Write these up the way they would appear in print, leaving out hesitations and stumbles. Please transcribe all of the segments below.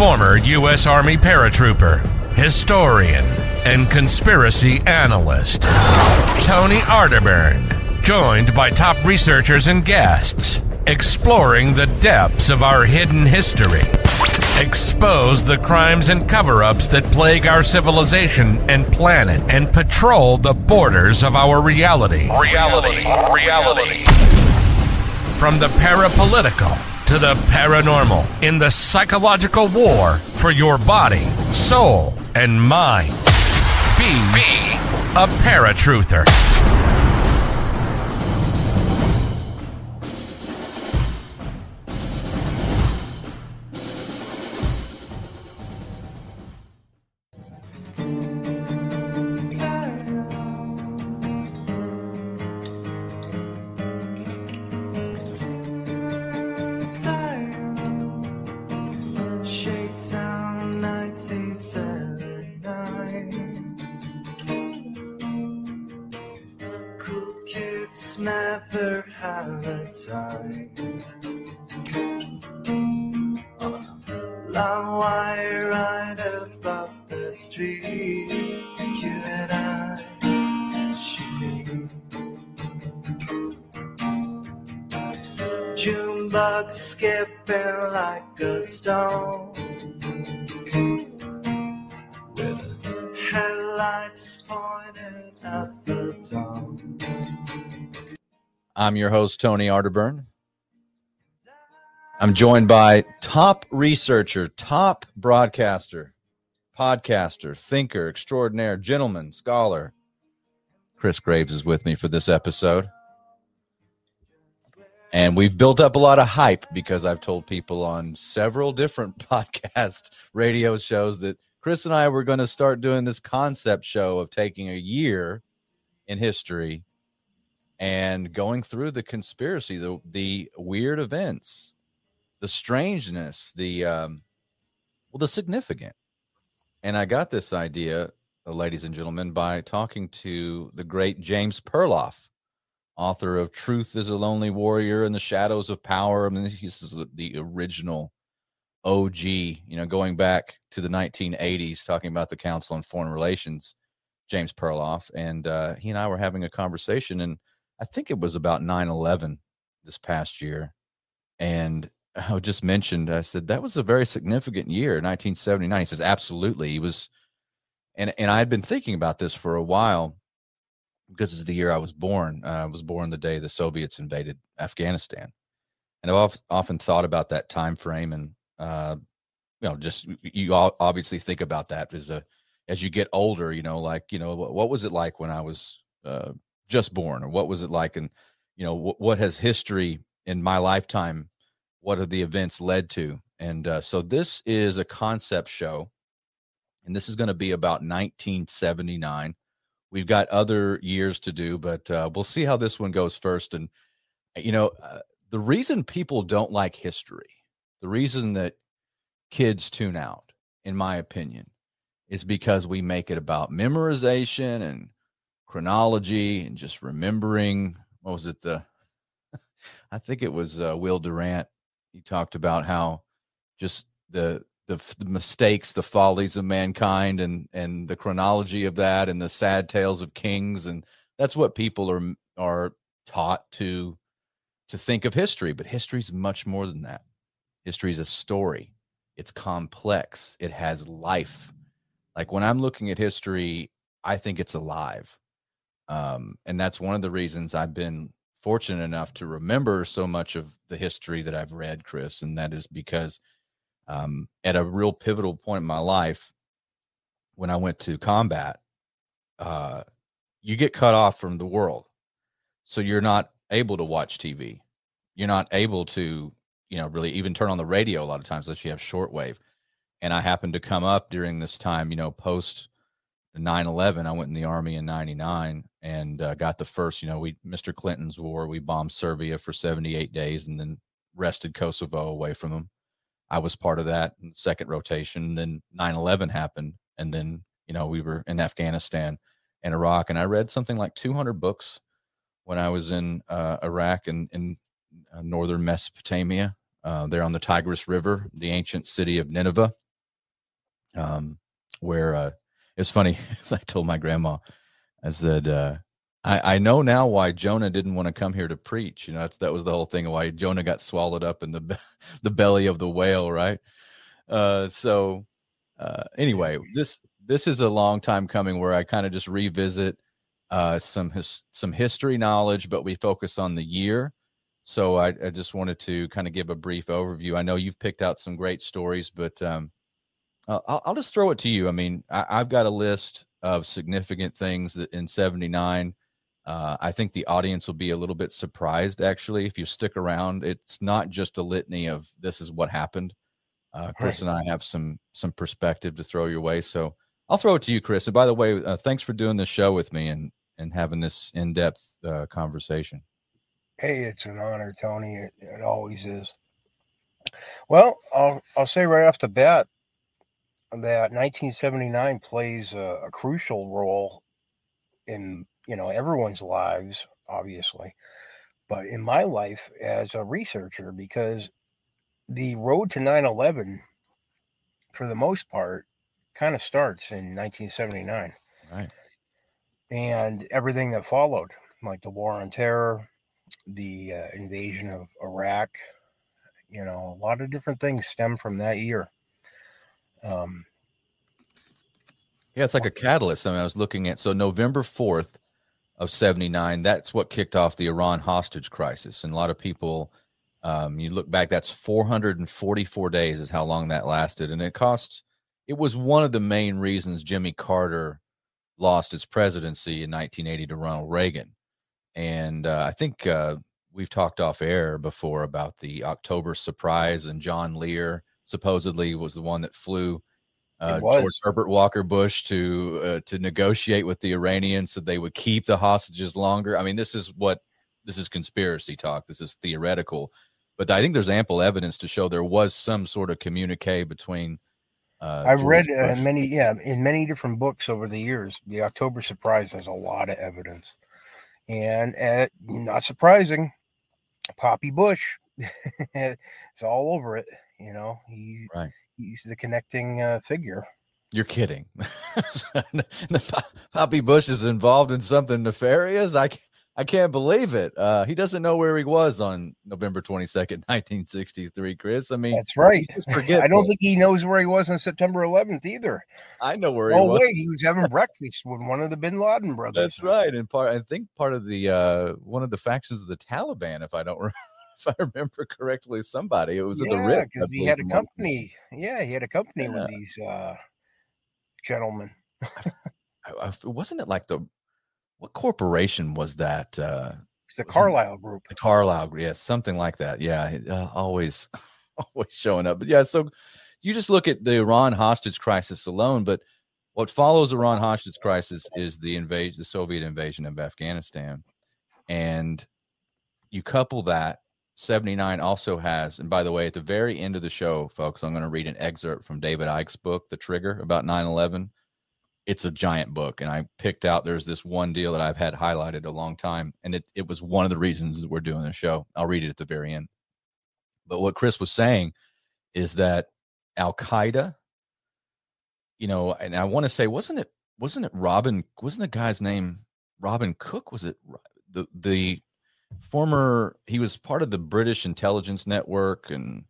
former U.S. Army paratrooper, historian, and conspiracy analyst, Tony Arterburn, joined by top researchers and guests, exploring the depths of our hidden history, expose the crimes and cover-ups that plague our civilization and planet, and patrol the borders of our reality. Reality. From the parapolitical to the paranormal, in the psychological war for your body, soul, and mind. Be a paratruther. Never have a time. Long wire right above the street. You and I should be. Junebug skipping like a stone, with headlights pointed at the dawn. I'm your host, Tony Arterburn. I'm joined by top researcher, top broadcaster, podcaster, thinker, extraordinaire, gentleman, scholar. Chris Graves is with me for this episode. And we've built up a lot of hype because I've told people on several different podcast radio shows that Chris and I were going to start doing this concept show of taking a year in history and going through the conspiracy, the weird events, the strangeness, the significant. And I got this idea, ladies and gentlemen, by talking to the great James Perloff, author of Truth is a Lonely Warrior and the Shadows of Power. I mean, he's the original OG, going back to the 1980s, talking about the Council on Foreign Relations, James Perloff. And he and I were having a conversation, and I think it was about 9/11 this past year. And I just mentioned, I said, that was a very significant year, 1979. He says, absolutely. He was, and I had been thinking about this for a while because it's the year I was born. I was born the day the Soviets invaded Afghanistan. And I've often thought about that time frame. And, you obviously think about that as you get older, what was it like when I was, just born, or what was it like? And, what has history in my lifetime, what have the events led to? And so this is a concept show, and this is going to be about 1979. We've got other years to do, but we'll see how this one goes first. And, the reason people don't like history, the reason that kids tune out, in my opinion, is because we make it about memorization and chronology and just remembering. What was it? I think it was Will Durant. He talked about how just the mistakes, the follies of mankind, and the chronology of that, and the sad tales of kings, and that's what people are taught to think of history. But history is much more than that. History is a story. It's complex. It has life. Like when I'm looking at history, I think it's alive. And that's one of the reasons I've been fortunate enough to remember so much of the history that I've read, Chris. And that is because at a real pivotal point in my life, when I went to combat, you get cut off from the world. So you're not able to watch TV. You're not able to, really even turn on the radio a lot of times unless you have shortwave. And I happened to come up during this time, post 9/11. I went in the Army in 99 and got the first, Mr. Clinton's war. We bombed Serbia for 78 days and then wrested Kosovo away from them. I was part of that in the second rotation. Then 9/11 happened. And then, we were in Afghanistan and Iraq. And I read something like 200 books when I was in Iraq and in northern Mesopotamia, there on the Tigris River, the ancient city of Nineveh. where it's funny. As I told my grandma, I said, I know now why Jonah didn't want to come here to preach. You know, that was the whole thing of why Jonah got swallowed up in the belly of the whale, right? Anyway, this is a long time coming where I kind of just revisit some history knowledge, but we focus on the year. So I just wanted to kind of give a brief overview. I know you've picked out some great stories, but I'll just throw it to you. I mean, I've got a list of significant things that in 79. I think the audience will be a little bit surprised, actually, if you stick around. It's not just a litany of this is what happened. Chris and I have some perspective to throw your way. So I'll throw it to you, Chris. And by the way, thanks for doing this show with me and having this in-depth conversation. Hey, it's an honor, Tony. It always is. Well, I'll say right off the bat that 1979 plays a crucial role in, everyone's lives, obviously, but in my life as a researcher, because the road to 9/11, for the most part, kind of starts in 1979. Right. And everything that followed, like the war on terror, the invasion of Iraq, a lot of different things stem from that year. Yeah, it's like a catalyst. I mean, I was looking at, so November 4th of 79, that's what kicked off the Iran hostage crisis. And a lot of people, you look back, that's 444 days is how long that lasted. And it was one of the main reasons Jimmy Carter lost his presidency in 1980 to Ronald Reagan. And I think we've talked off air before about the October surprise, and John Lear supposedly was the one that flew George Herbert Walker Bush to negotiate with the Iranians so they would keep the hostages longer. I mean, this is conspiracy talk. This is theoretical, but I think there's ample evidence to show there was some sort of communique between. I've read in many different books over the years. The October surprise has a lot of evidence. And not surprising, Poppy Bush, it's all over it. He's the connecting figure. You're kidding. Poppy Bush is involved in something nefarious. I can't believe it. He doesn't know where he was on November 22nd, 1963, Chris. I mean, that's right. I don't think he knows where he was on September 11th either. I know where he was. Oh, wait, he was having breakfast with one of the Bin Laden brothers. That's right. And I think part of the one of the factions of the Taliban, if I remember correctly, somebody. It was at the Ritz, because he had a company. Yeah, he had a company with these gentlemen. Wasn't it like what corporation was that? It's the Carlyle Group. The Carlyle Group, yes, something like that. Yeah, always showing up. But yeah, so you just look at the Iran hostage crisis alone, but what follows Iran hostage crisis is the Soviet invasion of Afghanistan, and you couple that. 79 also has, and by the way, at the very end of the show, folks, I'm going to read an excerpt from David Icke's book, The Trigger, about 9/11. It's a giant book, and I picked out, there's this one deal that I've had highlighted a long time, and it was one of the reasons that we're doing the show. I'll read it at the very end. But what Chris was saying is that Al-Qaeda, and I want to say, wasn't it Robin, wasn't the guy's name Robin Cook? Was it the former, he was part of the British intelligence network, and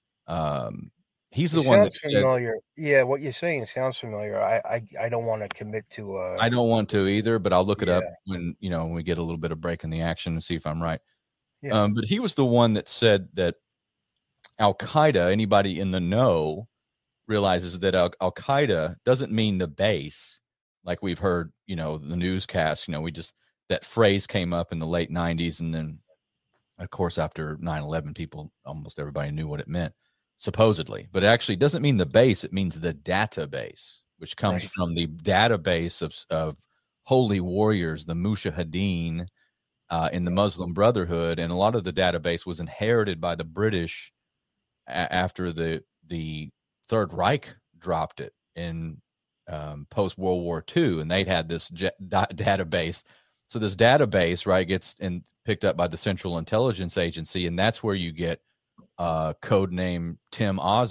he's the one that familiar. Yeah, what you're saying sounds familiar. I don't want to commit to I don't want to either, but I'll look it up when we get a little bit of break in the action and see if I'm right. Yeah. But he was the one that said that Al-Qaeda, anybody in the know realizes that Al-Qaeda doesn't mean the base, like we've heard, the newscast, that phrase came up in the late 90s. And then, of course, after 9/11, almost everybody knew what it meant, supposedly. But it actually doesn't mean the base. It means the database, which comes from the database of holy warriors, the Mujahideen, in the Muslim Brotherhood. And a lot of the database was inherited by the British after the Third Reich dropped it in post-World War II. And they'd had this database. So this database, right, gets picked up by the Central Intelligence Agency, and that's where you get code name Tim Osman.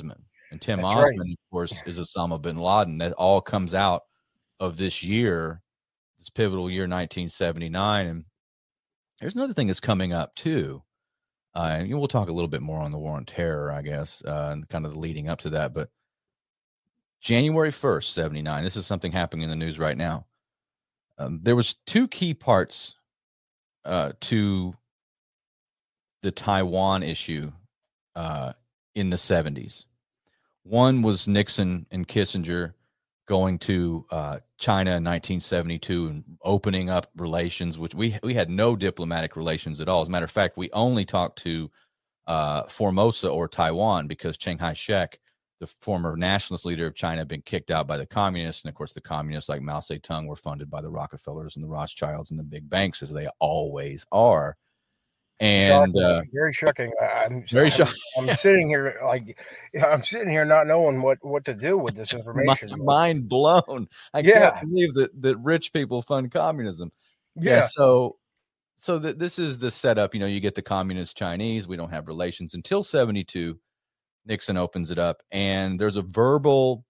And Tim That's Osman, right. of course, is Osama bin Laden. That all comes out of this year, this pivotal year, 1979. And there's another thing that's coming up too. And we'll talk a little bit more on the war on terror, I guess, and kind of the leading up to that. But January 1st, 79, this is something happening in the news right now. There was two key parts to the Taiwan issue in the 70s. One was Nixon and Kissinger going to China in 1972 and opening up relations, which we had no diplomatic relations at all. As a matter of fact, we only talked to Formosa or Taiwan because Chiang Kai-shek, the former nationalist leader of China, had been kicked out by the communists. And of course, the communists like Mao Zedong were funded by the Rockefellers and the Rothschilds and the big banks, as they always are. And very shocking. very shocking. I'm sitting here not knowing what to do with this information. Mind blown. I can't believe that rich people fund communism. Yeah. So this is the setup. You get the communist Chinese. We don't have relations until 72. Nixon opens it up, and there's a verbal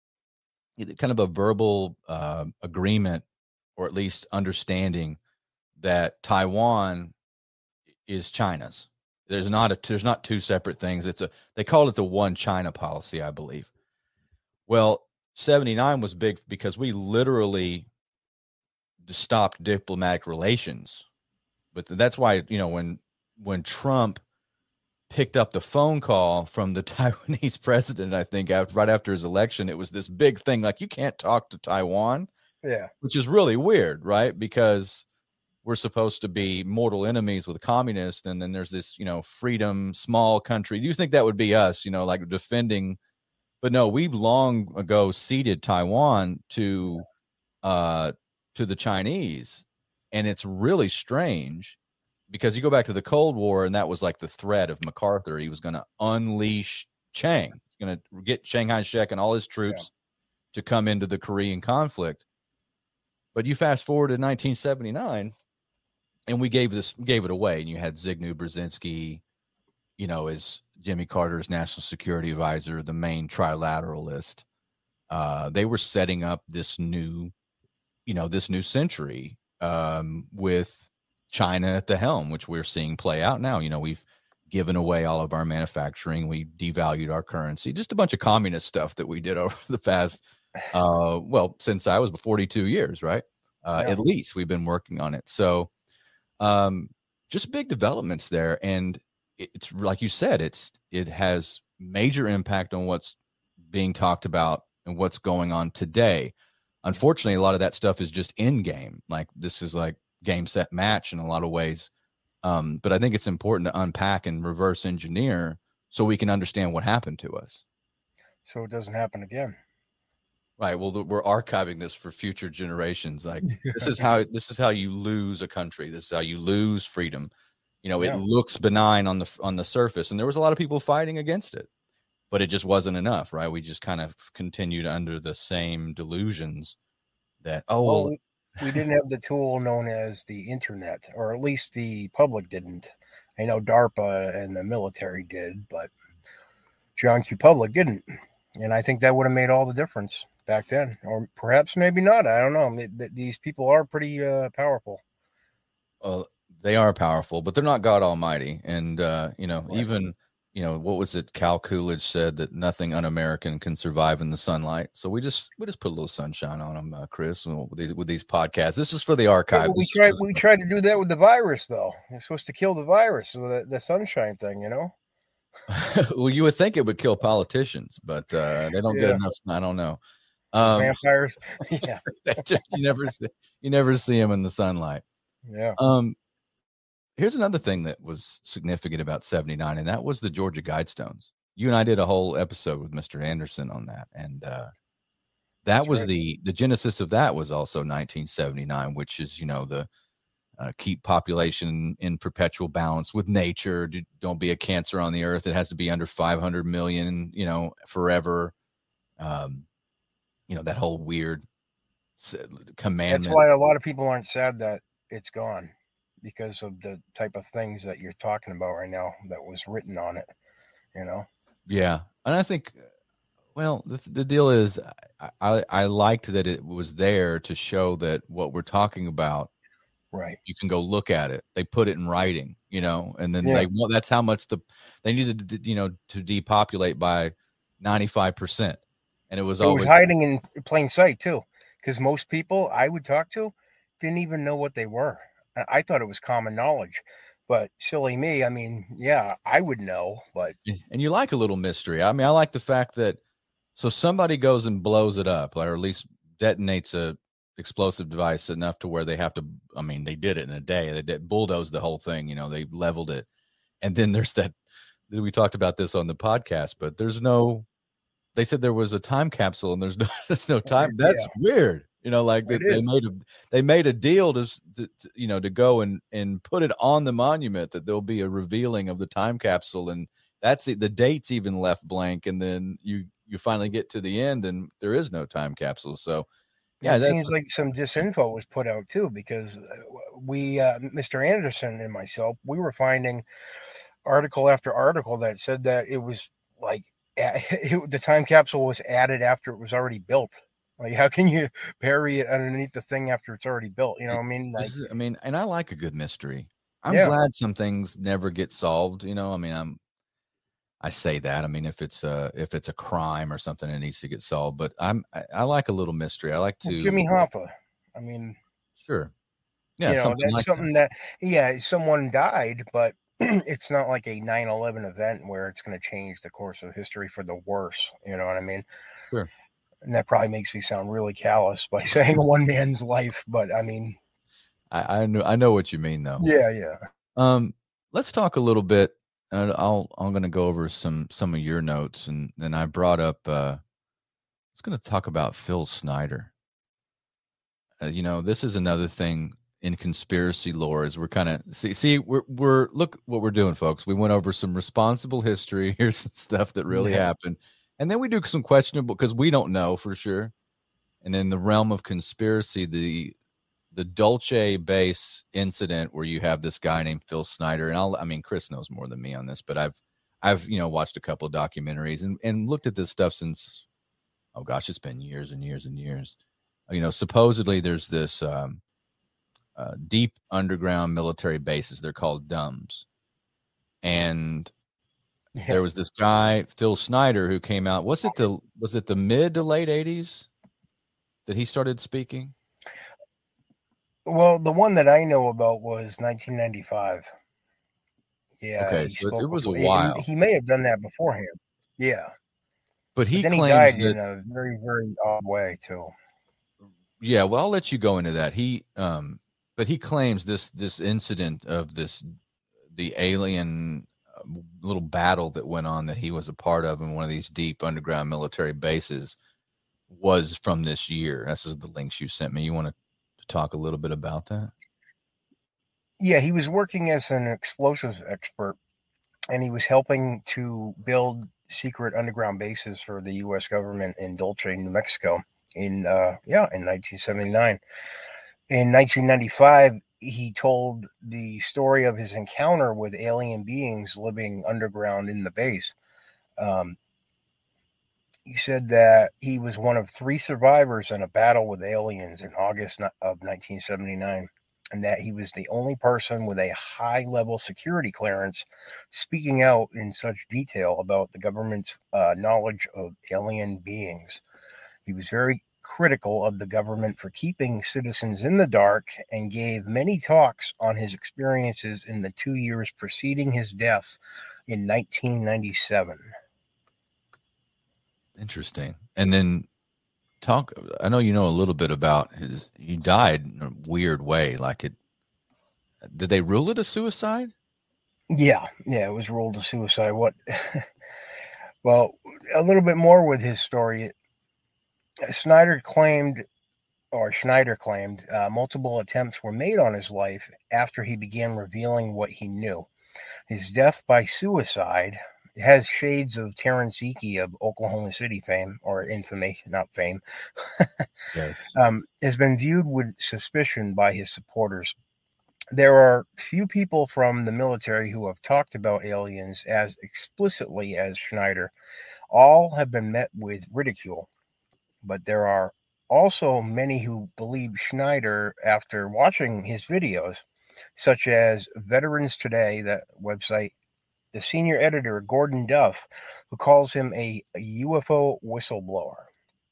agreement, or at least understanding, that Taiwan is China's. There's not two separate things. They called it the one China policy, I believe. Well, 79 was big because we literally stopped diplomatic relations. But that's why, when Trump picked up the phone call from the Taiwanese president, I think right after his election, it was this big thing, like, you can't talk to Taiwan. Yeah. Which is really weird, right? Because we're supposed to be mortal enemies with communists, and then there's this, freedom, small country. Do you think that would be us, like defending? But no, we've long ago ceded Taiwan to the Chinese, and it's really strange because you go back to the Cold War, and that was like the threat of MacArthur. He was going to unleash Chiang. He's going to get Chiang Kai-shek and all his troops to come into the Korean conflict. But you fast forward to 1979, and we gave it away. And you had Zygmunt Brzezinski, as Jimmy Carter's national security advisor, the main trilateralist. They were setting up this new century with China at the helm, which we're seeing play out now. We've given away all of our manufacturing. We devalued our currency, just a bunch of communist stuff that we did over the past, since I was 42 years, right? At least we've been working on it. So just big developments there. And it's like you said, it has major impact on what's being talked about and what's going on today. Unfortunately, a lot of that stuff is just in game. Like, this is like game, set, match in a lot of ways. But I think it's important to unpack and reverse engineer so we can understand what happened to us. So it doesn't happen again. Right. Well, we're archiving this for future generations. Like, this is how you lose a country. This is how you lose freedom. It looks benign on the surface, and there was a lot of people fighting against it, but it just wasn't enough, right? We just kind of continued under the same delusions that, we didn't have the tool known as the internet, or at least the public didn't. I know DARPA and the military did, but John Q. Public didn't. And I think that would have made all the difference back then, or perhaps maybe not. I don't know. These people are pretty powerful. They are powerful, but they're not God Almighty. And, right. Even, what was it? Cal Coolidge said that nothing un-American can survive in the sunlight. So we just put a little sunshine on them, Chris, with these podcasts. This is for the archive. Yeah, we tried to do that with the virus, though. We're supposed to kill the virus with the sunshine thing, Well, you would think it would kill politicians, but they don't get enough. I don't know. Vampires. Yeah. you never see them in the sunlight. Yeah. Here's another thing that was significant about 79, and that was the Georgia Guidestones. You and I did a whole episode with Mr. Anderson on that, and that was right. The genesis of that was also 1979, which is the keep population in perpetual balance with nature. Don't be a cancer on the earth. It has to be under 500 million, forever. That whole weird commandment. That's why a lot of people aren't sad that it's gone, because of the type of things that you're talking about right now that was written on it, Yeah. And I think Well, the deal is, I liked that it was there to show that what we're talking about, Right. you can go look at it. They put it in writing, and then Yeah. well, that's how much they needed to, to depopulate by 95%. And it was It was always, hiding in plain sight too, because most people I would talk to didn't even know what they were. I thought it was common knowledge, but silly me. I mean, yeah, I would know, but and you like a little mystery. I mean, I like the fact that, so somebody goes and blows it up, or at least detonates a explosive device enough to where they have to, I mean, they did it in a day. They did bulldoze the whole thing, they leveled it. And then there's that, we talked about this on the podcast, but they said there was a time capsule and there's no time. That's weird. Like it they made a deal to go and put it on the monument that there'll be a revealing of the time capsule. And that's the date's even left blank. And then you finally get to the end and there is no time capsule. So yeah, it seems like some disinfo was put out too, because we, Mr. Anderson and myself, we were finding article after article that said that it was like the time capsule was added after it was already built. Like, how can you bury it underneath the thing after it's already built? You know what I mean? Like, and I like a good mystery. I'm glad some things never get solved. I mean, I say that. I mean, if it's a crime or something that needs to get solved, but I like a little mystery. I like to Jimmy Hoffa. I mean, sure, yeah, something that's like something that someone died, but it's not like a 9/11 event where it's going to change the course of history for the worse. You know what I mean? Sure. And that probably makes me sound really callous by saying one man's life, but I mean, I know what you mean though. Yeah. Let's talk a little bit. I'm going to go over some of your notes, and then I brought up. I was going to talk about Phil Snyder. This is another thing in conspiracy lore, is we're kind of we're look what we're doing, folks. We went over some responsible history. Here's some stuff that really happened, and then we do some questionable, because we don't know for sure. And in the realm of conspiracy, the Dulce base incident where you have this guy named Phil Snyder, and Chris knows more than me on this, but I've watched a couple of documentaries and looked at this stuff since, oh gosh, it's been years and years and years. Supposedly there's this deep underground military bases. They're called DUMBs. And there was this guy, Phil Snyder, who came out. Was it the mid to late 80s that he started speaking? Well, the one that I know about was 1995. Yeah. Okay, so it was a while. He may have done that beforehand. Yeah. But then he died in a very, very odd way too. Yeah, well, I'll let you go into that. But he claims this incident of the alien little battle that went on that he was a part of in one of these deep underground military bases was from this year. This is the links you sent me. You want to talk a little bit about that? Yeah, he was working as an explosives expert, and he was helping to build secret underground bases for the U.S. government in Dulce, New Mexico, in 1979. In 1995, he told the story of his encounter with alien beings living underground in the base. He said that he was one of 3 survivors in a battle with aliens in August of 1979, and that he was the only person with a high-level security clearance speaking out in such detail about the government's knowledge of alien beings. He was very critical of the government for keeping citizens in the dark and gave many talks on his experiences in the 2 years preceding his death in 1997. Interesting. And then I know you know a little bit about he died in a weird way. Did they rule it a suicide? Yeah, it was ruled a suicide. Well, a little bit more with his story. Schneider claimed multiple attempts were made on his life after he began revealing what he knew. His death by suicide has shades of Terrence Hickey of Oklahoma City fame, or infamy, not fame. Yes. Has been viewed with suspicion by his supporters. There are few people from the military who have talked about aliens as explicitly as Schneider. All have been met with ridicule, but there are also many who believe Schneider after watching his videos, such as Veterans Today, that website, the senior editor, Gordon Duff, who calls him a UFO whistleblower.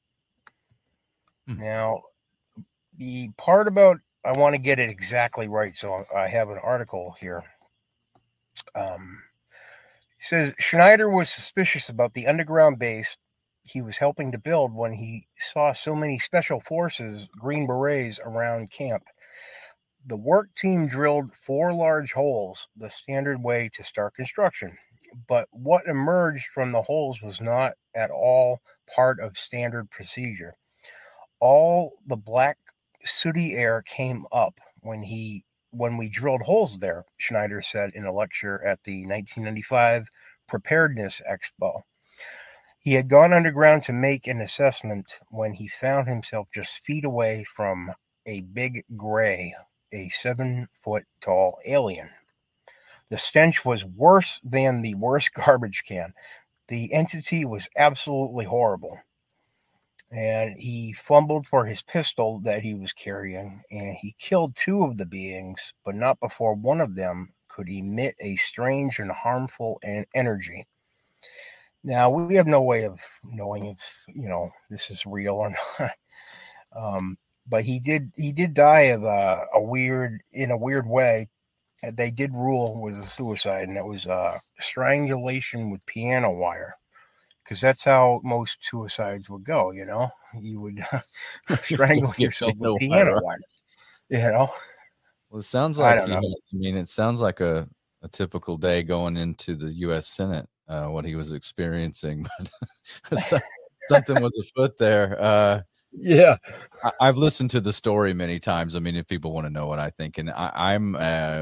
Now, the part about, I want to get it exactly right, so I have an article here. It says Schneider was suspicious about the underground base he was helping to build when he saw so many special forces, Green Berets, around camp. The work team drilled 4 large holes, the standard way to start construction. But what emerged from the holes was not at all part of standard procedure. All the black sooty air came up when we drilled holes there, Schneider said in a lecture at the 1995 Preparedness Expo. He had gone underground to make an assessment when he found himself just feet away from a big gray, a 7-foot-tall alien. The stench was worse than the worst garbage can. The entity was absolutely horrible. And he fumbled for his pistol that he was carrying, and he killed 2 of the beings, but not before one of them could emit a strange and harmful energy. Now, we have no way of knowing if, this is real or not. But he did die of in a weird way. They did rule it was a suicide, and it was strangulation with piano wire. Because that's how most suicides would go, You would strangle yourself with piano wire, Well, it sounds like, it sounds like a typical day going into the U.S. Senate, what he was experiencing. But something was afoot there. Yeah. I've listened to the story many times. I mean, if people want to know what I think, and I'm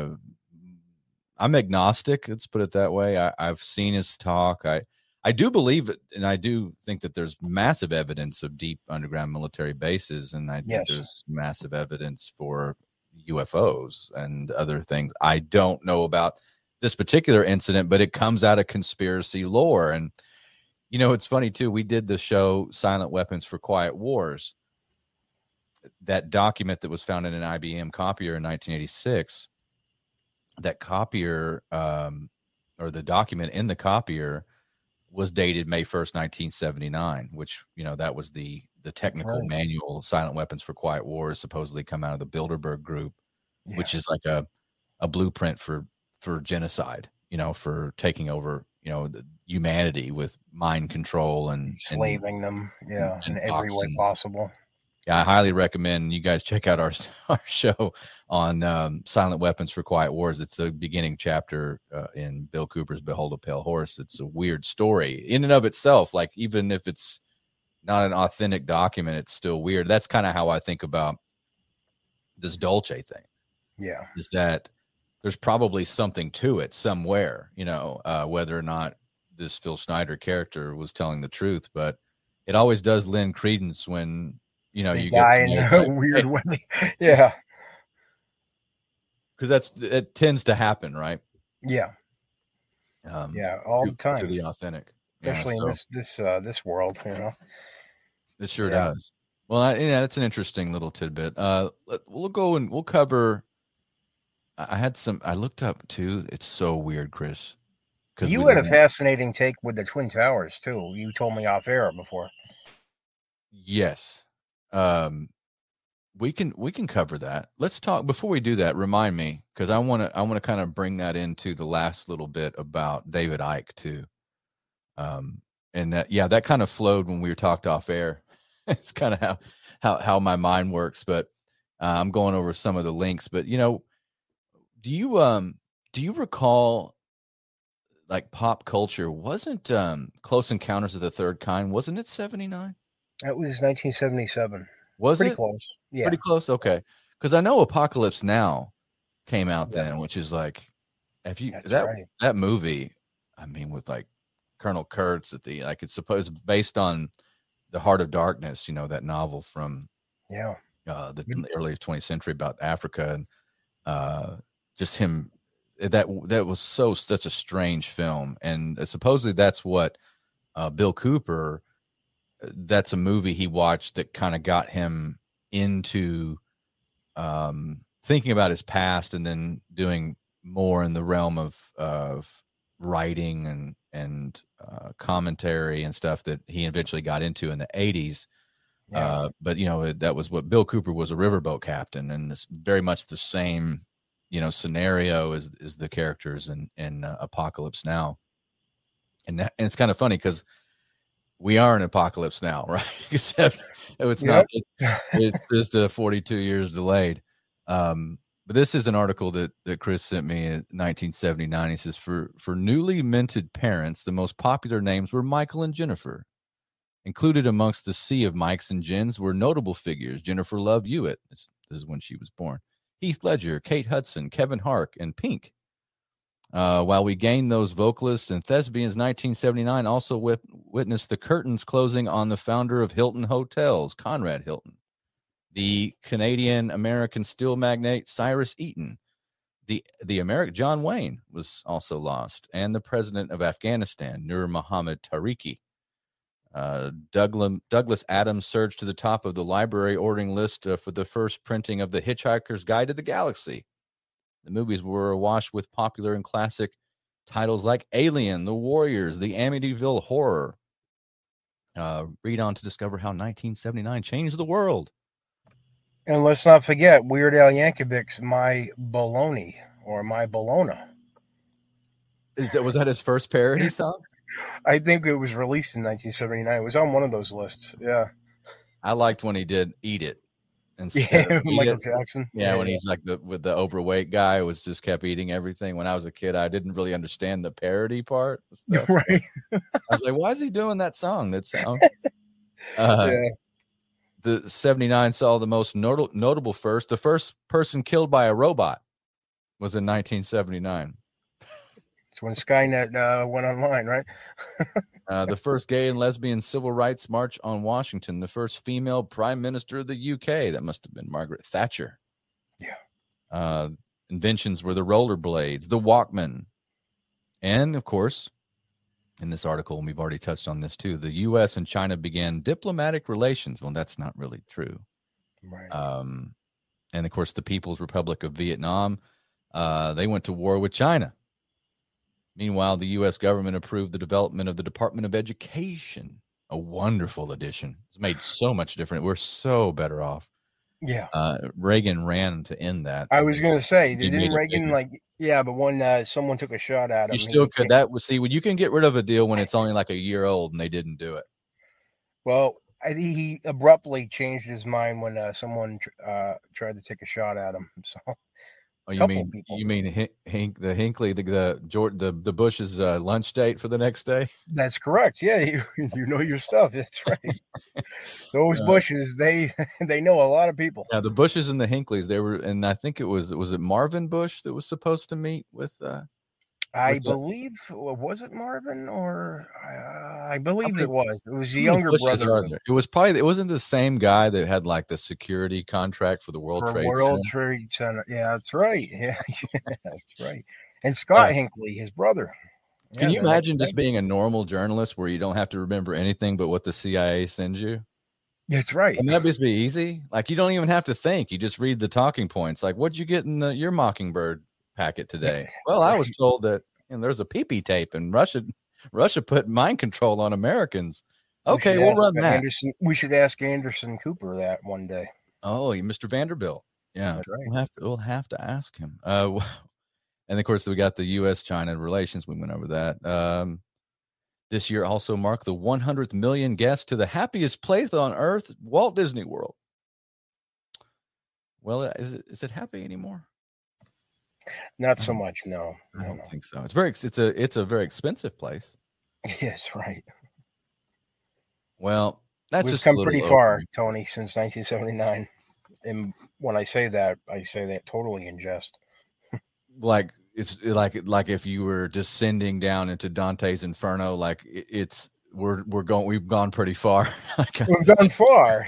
agnostic, let's put it that way. I've seen his talk. I do believe it, and I do think that there's massive evidence of deep underground military bases, and I think there's massive evidence for UFOs and other things. I don't know about this particular incident, but it comes out of conspiracy lore. And, it's funny, too. We did the show Silent Weapons for Quiet Wars. That document that was found in an IBM copier in 1986, that copier, or the document in the copier, was dated May 1st, 1979, which, that was the technical manual. Silent Weapons for Quiet Wars supposedly come out of the Bilderberg Group, which is like a blueprint for genocide, for taking over, humanity with mind control and enslaving them. Yeah. In every way possible. Yeah, I highly recommend you guys check out our show on Silent Weapons for Quiet Wars. It's the beginning chapter in Bill Cooper's Behold a Pale Horse. It's a weird story in and of itself. Like, even if it's not an authentic document, it's still weird. That's kind of how I think about this Dolce thing. Yeah. Is that there's probably something to it somewhere, whether or not this Phil Schneider character was telling the truth. But it always does lend credence when, you die in a weird way. Yeah. Because it tends to happen, right? Yeah. All the time. To the authentic. Especially in this world, It sure does. Well, that's an interesting little tidbit. We'll go and we'll cover. I looked up too. It's so weird, Chris. You had a fascinating take with the Twin Towers too. You told me off air before. Yes. We can cover that. Let's talk before we do that. Remind me, because I want to kind of bring that into the last little bit about David Icke too. And that kind of flowed when we were talked off air. It's kind of how my mind works, but I'm going over some of the links. But do you recall, like, pop culture wasn't Close Encounters of the Third Kind? Wasn't it 79? That was 1977. Was pretty it? Close? Yeah, pretty close. Okay, because I know Apocalypse Now came out then, which is like, that movie, I mean, with like Colonel Kurtz it's supposed based on The Heart of Darkness, that novel from the early 20th century about Africa, and just him. That was such a strange film, and supposedly that's what Bill Cooper. That's a movie he watched that kind of got him into thinking about his past, and then doing more in the realm of writing and commentary and stuff that he eventually got into in the 80s. Yeah. But that was what Bill Cooper was, a riverboat captain, and it's very much the same scenario as the characters in Apocalypse Now. And it's kind of funny because we are in Apocalypse Now, right? Except it's not. It's just 42 years delayed. But this is an article that Chris sent me in 1979. He says, for newly minted parents, the most popular names were Michael and Jennifer. Included amongst the sea of Mikes and Jens were notable figures. Jennifer Love Hewitt, this is when she was born, Heath Ledger, Kate Hudson, Kevin Hart, and Pink. While we gained those vocalists and thespians, 1979 also witnessed the curtains closing on the founder of Hilton Hotels, Conrad Hilton, the Canadian-American steel magnate Cyrus Eaton, the American John Wayne was also lost, and the president of Afghanistan, Nur Muhammad Tariqi. Douglas Adams surged to the top of the library ordering list for the first printing of The Hitchhiker's Guide to the Galaxy. The movies were awash with popular and classic titles like Alien, The Warriors, The Amityville Horror. Read on to discover how 1979 changed the world. And let's not forget Weird Al Yankovic's My Baloney or My Bologna. Was that his first parody song? I think it was released in 1979. It was on one of those lists. Yeah. I liked when he did Eat It. Michael Jackson. Yeah, when he's like the overweight guy who kept eating everything. When I was a kid, I didn't really understand the parody part. Right. I was like, why is he doing that song? That sound. The 79 saw the most notable first. The first person killed by a robot was in 1979. It's when Skynet went online, right? The first gay and lesbian civil rights march on Washington. The first female prime minister of the UK. That must have been Margaret Thatcher. Yeah. Inventions were the rollerblades, the Walkman. And, of course, in this article, and we've already touched on this too, the U.S. and China began diplomatic relations. Well, that's not really true. Right. And, of course, the People's Republic of Vietnam, they went to war with China. Meanwhile, the U.S. government approved the development of the Department of Education, a wonderful addition. It's made so much difference. We're so better off. Yeah. Reagan ran to end that. I was going to say, didn't Reagan but when someone took a shot at him. You still could. That was, when you can get rid of a deal when it's only like a year old and they didn't do it. Well, he abruptly changed his mind when someone tried to take a shot at him. So. Oh, you mean Hinckley, the Bush's lunch date for the next day? That's correct. Yeah, you know your stuff. That's right. Those Bushes, they know a lot of people. Yeah, the Bushes and the Hinkleys, they were, and I think was it Marvin Bush that was supposed to meet with? I believe, was it Marvin or I believe it was. It was the younger brother. It wasn't the same guy that had like the security contract for the World Trade Center. Yeah, that's right. Yeah, that's right. And Scott Hinckley, his brother. Can you imagine just being a normal journalist where you don't have to remember anything but what the CIA sends you? That's right. And that'd just be easy. Like you don't even have to think. You just read the talking points. Like, what'd you get in your Mockingbird packet today? Well, I was told that there's a PP tape and Russia put mind control on Americans. Okay, we'll run that. We should ask Anderson Cooper that one day. Oh, Mr. Vanderbilt. Yeah, that's right. We'll have to ask him. And of course, we got the U.S.-China relations. We went over that. This year also marked the 100th million guests to the happiest place on earth, Walt Disney World. Well, is it happy anymore? Not so much, no. I don't think so. It's a very expensive place. Yes, right. Well, we've come pretty far, Tony, since 1979. And when I say that totally in jest. Like it's like if you were descending down into Dante's Inferno, like it's we've gone pretty far. We've gone far.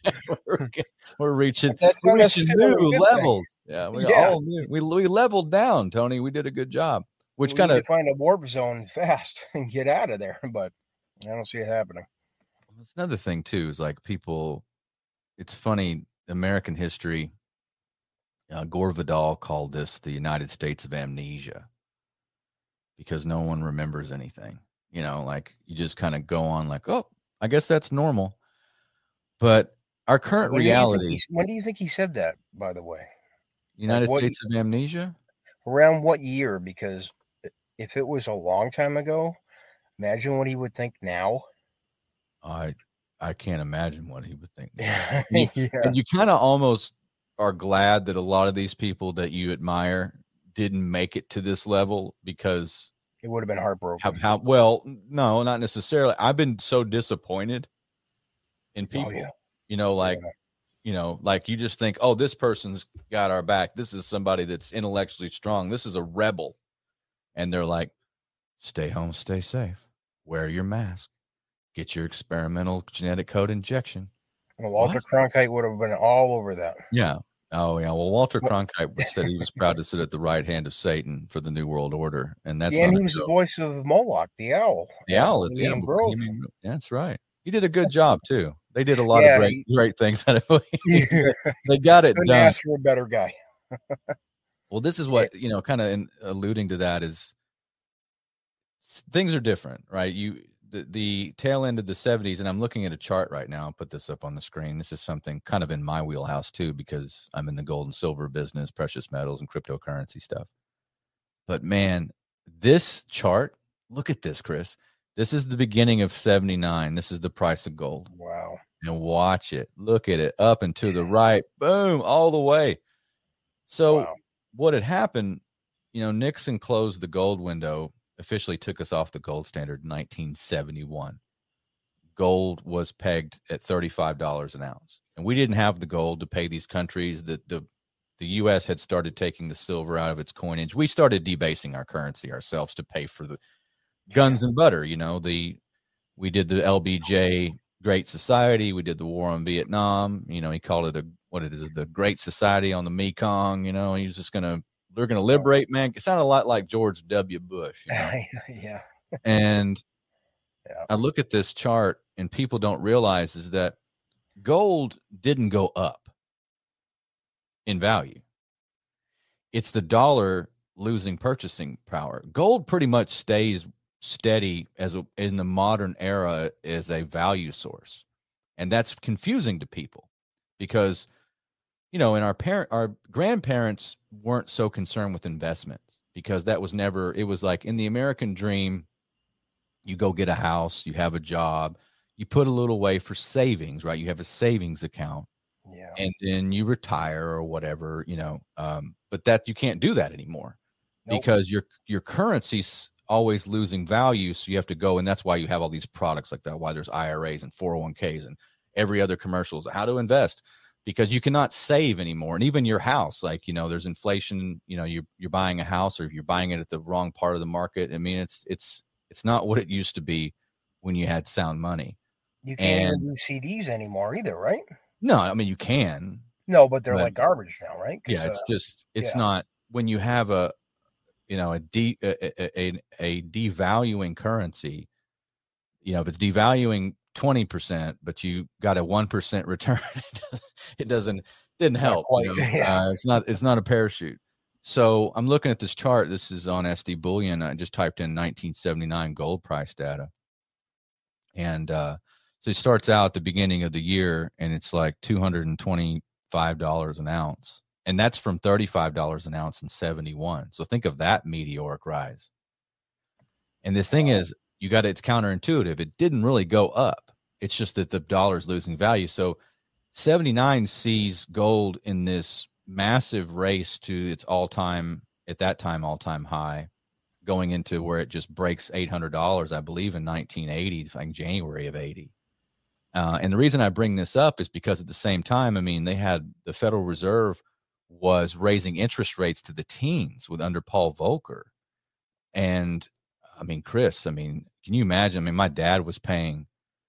we're reaching That's new necessarily levels. Yeah, Yeah. we leveled down, Tony. We did a good job. Which we kind need of to find a warp zone fast and get out of there, but I don't see it happening. that's another thing too. Is like people. It's funny. American history. Gore Vidal called this the United States of amnesia because no one remembers anything. You know, like you just kind of go on like, oh, I guess that's normal. But our current reality. When do you think he said that, by the way? United States of amnesia? Around what year? Because if it was a long time ago, imagine what he would think now. I can't imagine what he would think. Yeah. And you kind of almost are glad that a lot of these people that you admire didn't make it to this level because it would have been heartbroken. Well, no, not necessarily. I've been so disappointed in people, you know, like you just think, oh, this person's got our back. This is somebody that's intellectually strong. This is a rebel. And they're like, stay home, stay safe, wear your mask, get your experimental genetic code injection. Well, Walter Cronkite would have been all over that. Yeah. Oh, yeah. Well, Walter Cronkite said he was proud to sit at the right hand of Satan for the New World Order. And that's he was the voice of Moloch, the owl. The owl. Yeah, that's right. He did a good job, too. They did a lot of great things out of it. They got it done. Ask for a better guy. Well, this is what, kind of alluding to that is things are different, right? The tail end of the 70s, and I'm looking at a chart right now. I'll put this up on the screen. This is something kind of in my wheelhouse too, because I'm in the gold and silver business, precious metals and cryptocurrency stuff. But man, this chart, look at this, Chris. This is the beginning of 79. This is the price of gold. Wow. And watch it. Look at it up and to the right. Boom, all the way. So what had happened, Nixon closed the gold window, officially took us off the gold standard in 1971. Gold was pegged at $35 an ounce. And we didn't have the gold to pay these countries. The U.S. had started taking the silver out of its coinage. We started debasing our currency ourselves to pay for the guns and butter. We did the LBJ Great Society. We did the war on Vietnam. He called it the Great Society on the Mekong. He was just they're going to liberate, man. It sounded a lot like George W. Bush. Yeah. And I look at this chart and people don't realize is that gold didn't go up in value. It's the dollar losing purchasing power. Gold pretty much stays steady in the modern era as a value source. And that's confusing to people because and our grandparents weren't so concerned with investments because that was never, it was like in the American dream, you go get a house, you have a job, you put a little away for savings, right? You have a savings account and then you retire or whatever, but that you can't do that anymore because your currency's always losing value. So you have to go. And that's why you have all these products like that, why there's IRAs and 401ks and every other commercial is how to invest. Because you cannot save anymore. And even your house, like, there's inflation, you're buying a house or if you're buying it at the wrong part of the market. I mean, it's not what it used to be when you had sound money. You can't even do CDs anymore either, right? No, I mean, you can. No, but they're like garbage now, right? Yeah, it's not when you have a devaluing currency, if it's devaluing 20%, but you got a 1% return, it didn't help. It's not a parachute. So I'm looking at this chart. This is on SD Bullion. I just typed in 1979 gold price data. And so it starts out at the beginning of the year and it's like $225 an ounce. And that's from $35 an ounce in 71. So think of that meteoric rise. And this thing is, it's counterintuitive. It didn't really go up. It's just that the dollar's losing value. So 79 sees gold in this massive race to its all-time high, going into where it just breaks $800, I believe, in 1980, like January of 80. And the reason I bring this up is because at the same time, I mean, they had the Federal Reserve was raising interest rates to the teens under Paul Volcker. And I mean, Chris, I mean, can you imagine? I mean, my dad was paying,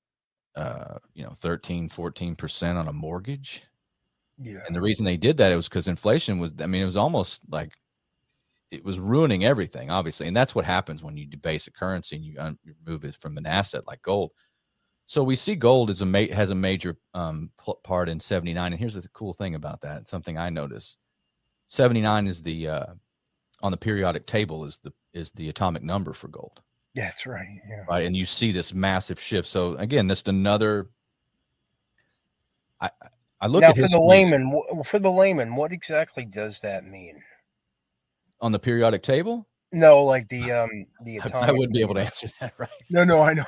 13, 14% on a mortgage. Yeah. And the reason they did that, it was because inflation was, I mean, it was almost like it was ruining everything, obviously. And that's what happens when you debase a currency and you remove it from an asset like gold. So we see gold has a major part in 79. And here's the cool thing about that. Something I noticed. 79 is the on the periodic table is the atomic number for gold. Yeah, that's right. Yeah. Right. And you see this massive shift. So again, just another. I look now at for the layman, what exactly does that mean? On the periodic table? No, like the atomic. I wouldn't be able to answer that, right? No, I know.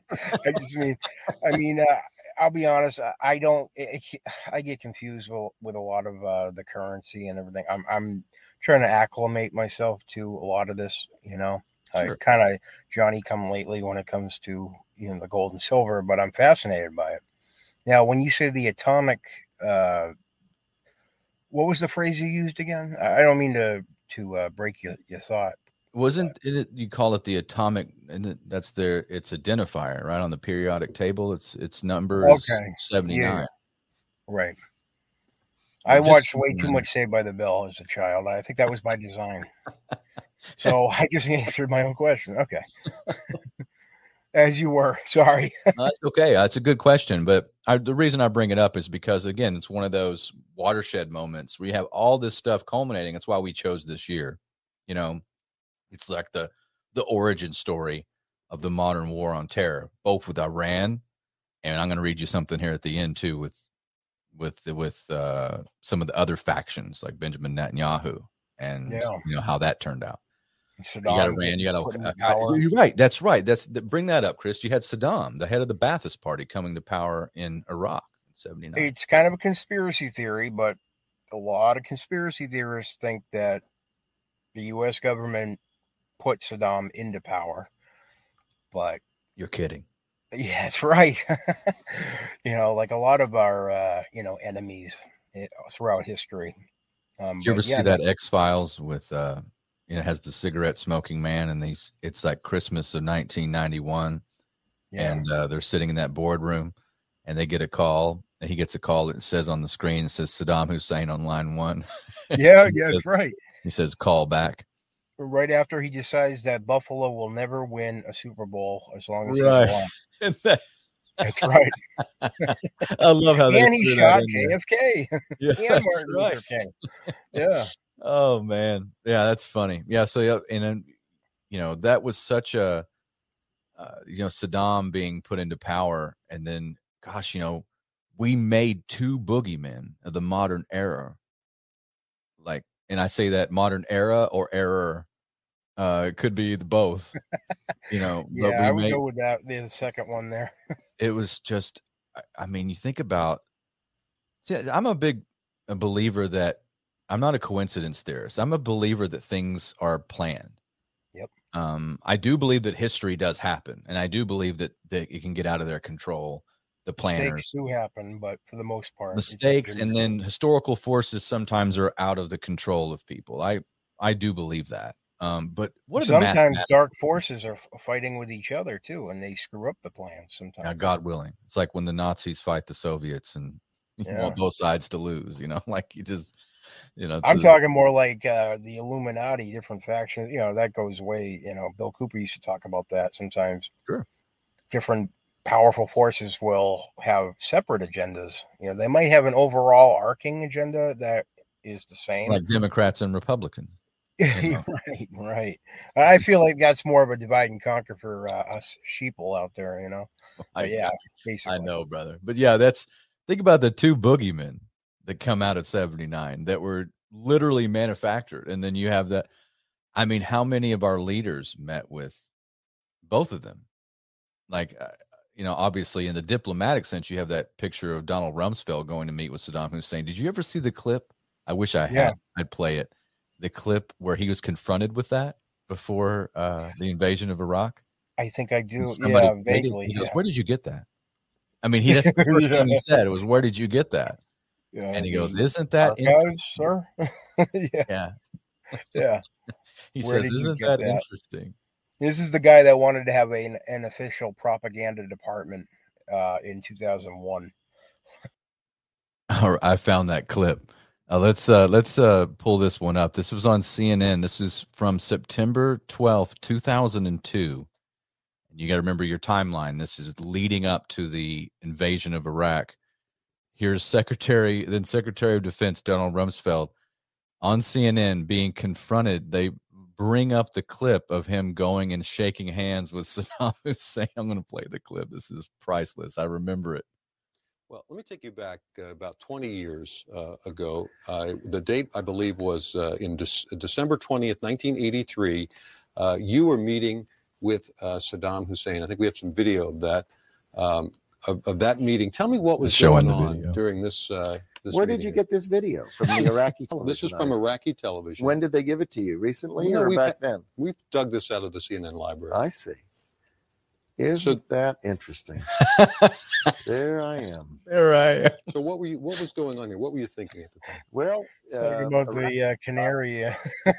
I mean, I'll be honest. I don't. I get confused with a lot of the currency and everything. I'm trying to acclimate myself to a lot of this. Sure. I kind of Johnny come lately when it comes to the gold and silver, but I'm fascinated by it. Now, when you say the atomic, what was the phrase you used again? I don't mean to break your thought. Wasn't it? You call it the atomic, and it's identifier, right? On the periodic table, its number is 79. Yeah. Right. I watched way too much Saved by the Bell as a child. I think that was by design. So I just answered my own question. Okay. As you were. Sorry. That's okay. That's a good question. But the reason I bring it up is because, again, it's one of those watershed moments where you have all this stuff culminating. That's why we chose this year. It's like the origin story of the modern war on terror, both with Iran, and I'm going to read you something here at the end too, with some of the other factions like Benjamin Netanyahu and how that turned out. Saddam, you got Iran, you got you're right. That's right. Bring that up, Chris. You had Saddam, the head of the Ba'athist Party, coming to power in Iraq in 79. It's kind of a conspiracy theory, but a lot of conspiracy theorists think that the U.S. government put Saddam into power. But you're kidding. Yeah, that's right. Like a lot of our enemies throughout history. Did you ever see that X-Files with it has the cigarette smoking man, and it's like Christmas of 1991, and they're sitting in that boardroom, and they get a call, and he gets a call that says on the screen, it says Saddam Hussein on line 1. Yeah, that's right. He says call back. Right after he decides that Buffalo will never win a Super Bowl as long as he's alive. That's right. I love how and he shot JFK. Yeah, and Martin Luther King. Yeah. Oh man, yeah, that's funny. Yeah, so and then that was such a Saddam being put into power, and then gosh, we made two boogeymen of the modern era. Like, and I say that modern era or error, it could be both. Yeah, I would go with that. The second one there. It was just, I mean, you think about. See, I'm a believer that. I'm not a coincidence theorist. I'm a believer that things are planned. Yep. I do believe that history does happen, and I do believe that it can get out of their control. The planners mistakes do happen, but for the most part, mistakes, and then historical forces sometimes are out of the control of people. I do believe that. But what sometimes dark forces are fighting with each other too, and they screw up the plans sometimes. Yeah, God willing. It's like when the Nazis fight the Soviets, and you want both sides to lose. Like you just. I'm talking more like the Illuminati, different factions. That goes way. Bill Cooper used to talk about that sometimes. Sure. Different powerful forces will have separate agendas. They might have an overall arcing agenda that is the same, like Democrats and Republicans. Right. I feel like that's more of a divide and conquer for us sheeple out there. Basically. I know, brother. But yeah, think about the two boogeymen that come out at 79 that were literally manufactured. And then you have that. I mean, how many of our leaders met with both of them? Like, obviously in the diplomatic sense, you have that picture of Donald Rumsfeld going to meet with Saddam Hussein. Did you ever see the clip? I wish I had. I'd play it. The clip where he was confronted with that before the invasion of Iraq. I think I do. Yeah, vaguely. He goes, "Where did you get that?" I mean, that's the first thing he said. It was, "Where did you get that?" Yeah, and he goes, "Isn't that sir?" Yeah. Yeah. He says, "Isn't that interesting?" This is the guy that wanted to have an official propaganda department in 2001. I found that clip. Let's pull this one up. This was on CNN. This is from September 12th, 2002. And you got to remember your timeline. This is leading up to the invasion of Iraq. Here's Secretary of Defense Donald Rumsfeld on CNN being confronted. They bring up the clip of him going and shaking hands with Saddam Hussein. I'm going to play the clip. This is priceless. I remember it. Well, let me take you back about 20 years ago. The date, I believe, was in December 20th, 1983. You were meeting with Saddam Hussein. I think we have some video of that of that meeting. Tell me what was going on during this. Where did you get this video? From the Iraqi television? This is from Iraqi television. When did they give it to you? Recently or back then? We've dug this out of the CNN library. I see. Isn't that interesting? There I am. There I am. So what was going on here? What were you thinking at the time? Well, talking about the canary. Yeah.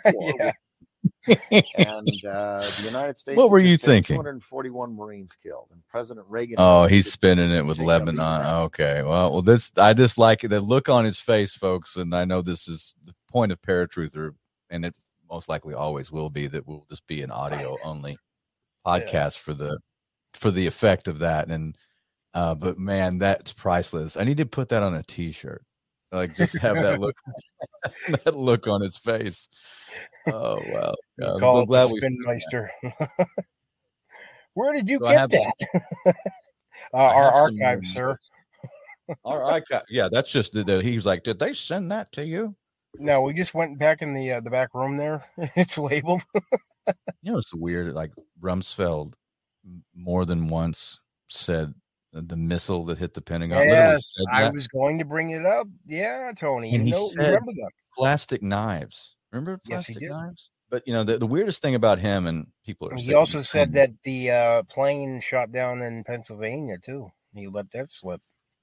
And the United States. What were you thinking? 241 Marines killed, and President Reagan. Oh, he's spinning it with Lebanon. Okay, well, this I just like the look on his face, folks, and I know this is the point of Paratruther, and it most likely always will be that we'll just be an audio only podcast for the effect of that. And but man, that's priceless. I need to put that on a T-shirt. Like just have that look, that look on his face. Oh wow! Call it the Spinmeister. Where did you get that? Our archive, sir. Our archive. Yeah, that's just that. He was like, "Did they send that to you?" No, we just went back in the back room there. It's labeled. You know, it's weird. Like Rumsfeld more than once said the missile that hit the Pentagon. Yes, I was going to bring it up. Yeah, Tony. And you remember that? Plastic knives. Remember plastic yes, knives? But, you know, the weirdest thing about him, and people are he also said that the plane shot down in Pennsylvania, too. He let that slip.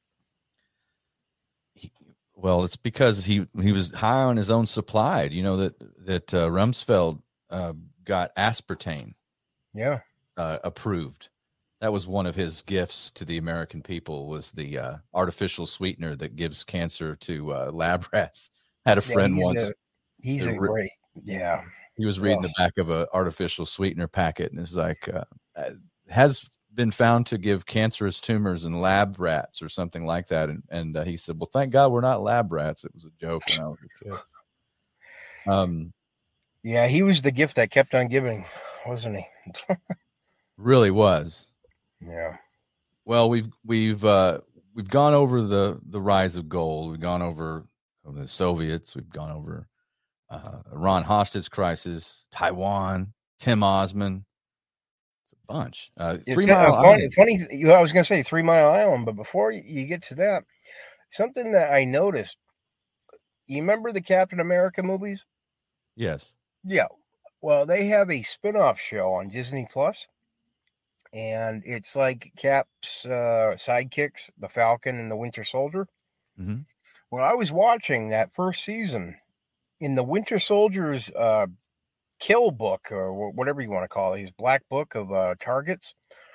Well, it's because he was high on his own supply. You know, that Rumsfeld got aspartame approved. That was one of his gifts to the American people, was the artificial sweetener that gives cancer to lab rats. Had a friend once. He's a great, He was reading the back of an artificial sweetener packet, and it's like, has been found to give cancerous tumors in lab rats or something like that. And he said, well, thank God we're not lab rats. It was a joke when I was a kid. Yeah, he was the gift that kept on giving, wasn't he? Really was. Yeah. Well, we've gone over the rise of gold. We've gone over the Soviets. We've gone over Iran hostage crisis, Taiwan, Tim Osmond. It's a bunch. 3 Mile Island. Funny, I was going to say 3 Mile Island, but before you get to that, something that I noticed. You remember the Captain America movies? Yes. Yeah. Well, they have a spin-off show on Disney Plus. And it's like Cap's sidekicks, the Falcon and the Winter Soldier. Mm-hmm. Well, I was watching that first season in the Winter Soldier's kill book, or whatever you want to call it, his black book of targets.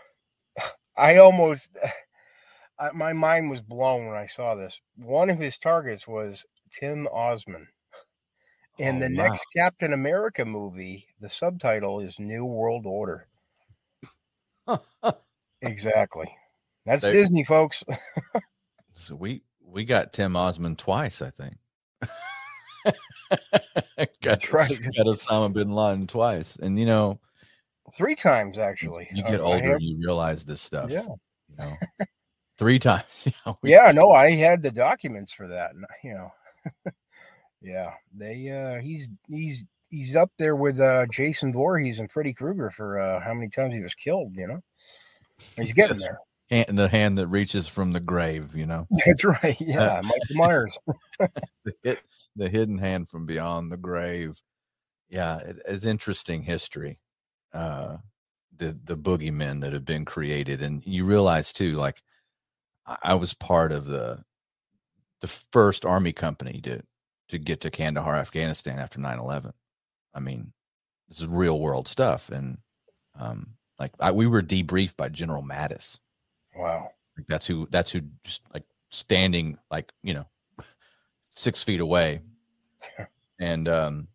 My mind was blown when I saw this. One of his targets was Tim Osmond. In the next Captain America movie, the subtitle is New World Order. Exactly. That's Disney, folks. So we got Tim Osmond twice, I think. That's right. Got Osama bin Laden twice, and you know, 3 times actually. You get older, you realize this stuff. Yeah. You know, 3 times. No, I had the documents for that. You know. Yeah, he's up there with Jason Voorhees and Freddy Krueger for how many times he was killed, you know. He's getting there. The hand that reaches from the grave, you know. That's right. Yeah, Michael Myers. the hidden hand from beyond the grave. Yeah, it's interesting history. The boogeymen that have been created, and you realize too, like I was part of the first army company to get to Kandahar, Afghanistan after 9/11. I mean, this is real world stuff. And We were debriefed by General Mattis. Wow. Like that's who just like standing like, 6 feet away. And, that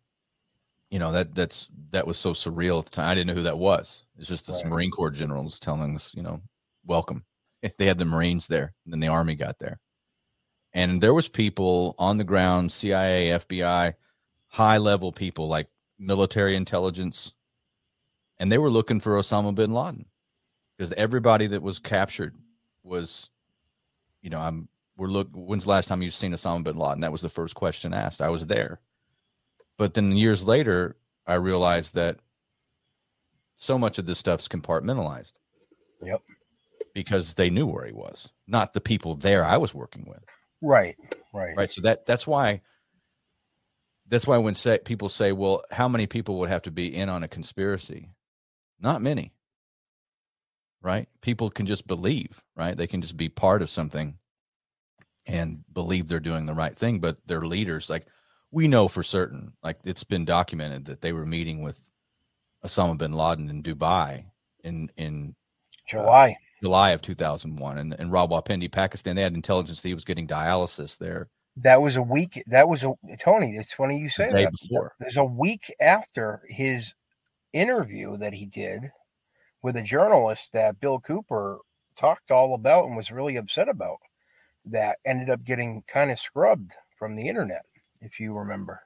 was so surreal at the time. I didn't know who that was. It's just this Marine Corps generals telling us, welcome. They had the Marines there, and then the Army got there. And there was people on the ground, CIA, FBI, high level people like military intelligence. And they were looking for Osama bin Laden because everybody that was captured was, when's the last time you've seen Osama bin Laden? That was the first question asked. I was there. But then years later, I realized that so much of this stuff's compartmentalized. Yep. Because they knew where he was, not the people there I was working with. Right. So that's why when people say, well, how many people would have to be in on a conspiracy? Not many. Right? People can just believe, right? They can just be part of something and believe they're doing the right thing, but their leaders, like we know for certain, like it's been documented that they were meeting with Osama bin Laden in Dubai in July of 2001, and Rawalpindi, Pakistan. They had intelligence that he was getting dialysis there. That was a week. Tony. It's funny you say that. Before. There's a week after his interview that he did with a journalist that Bill Cooper talked all about and was really upset about. That ended up getting kind of scrubbed from the internet, if you remember.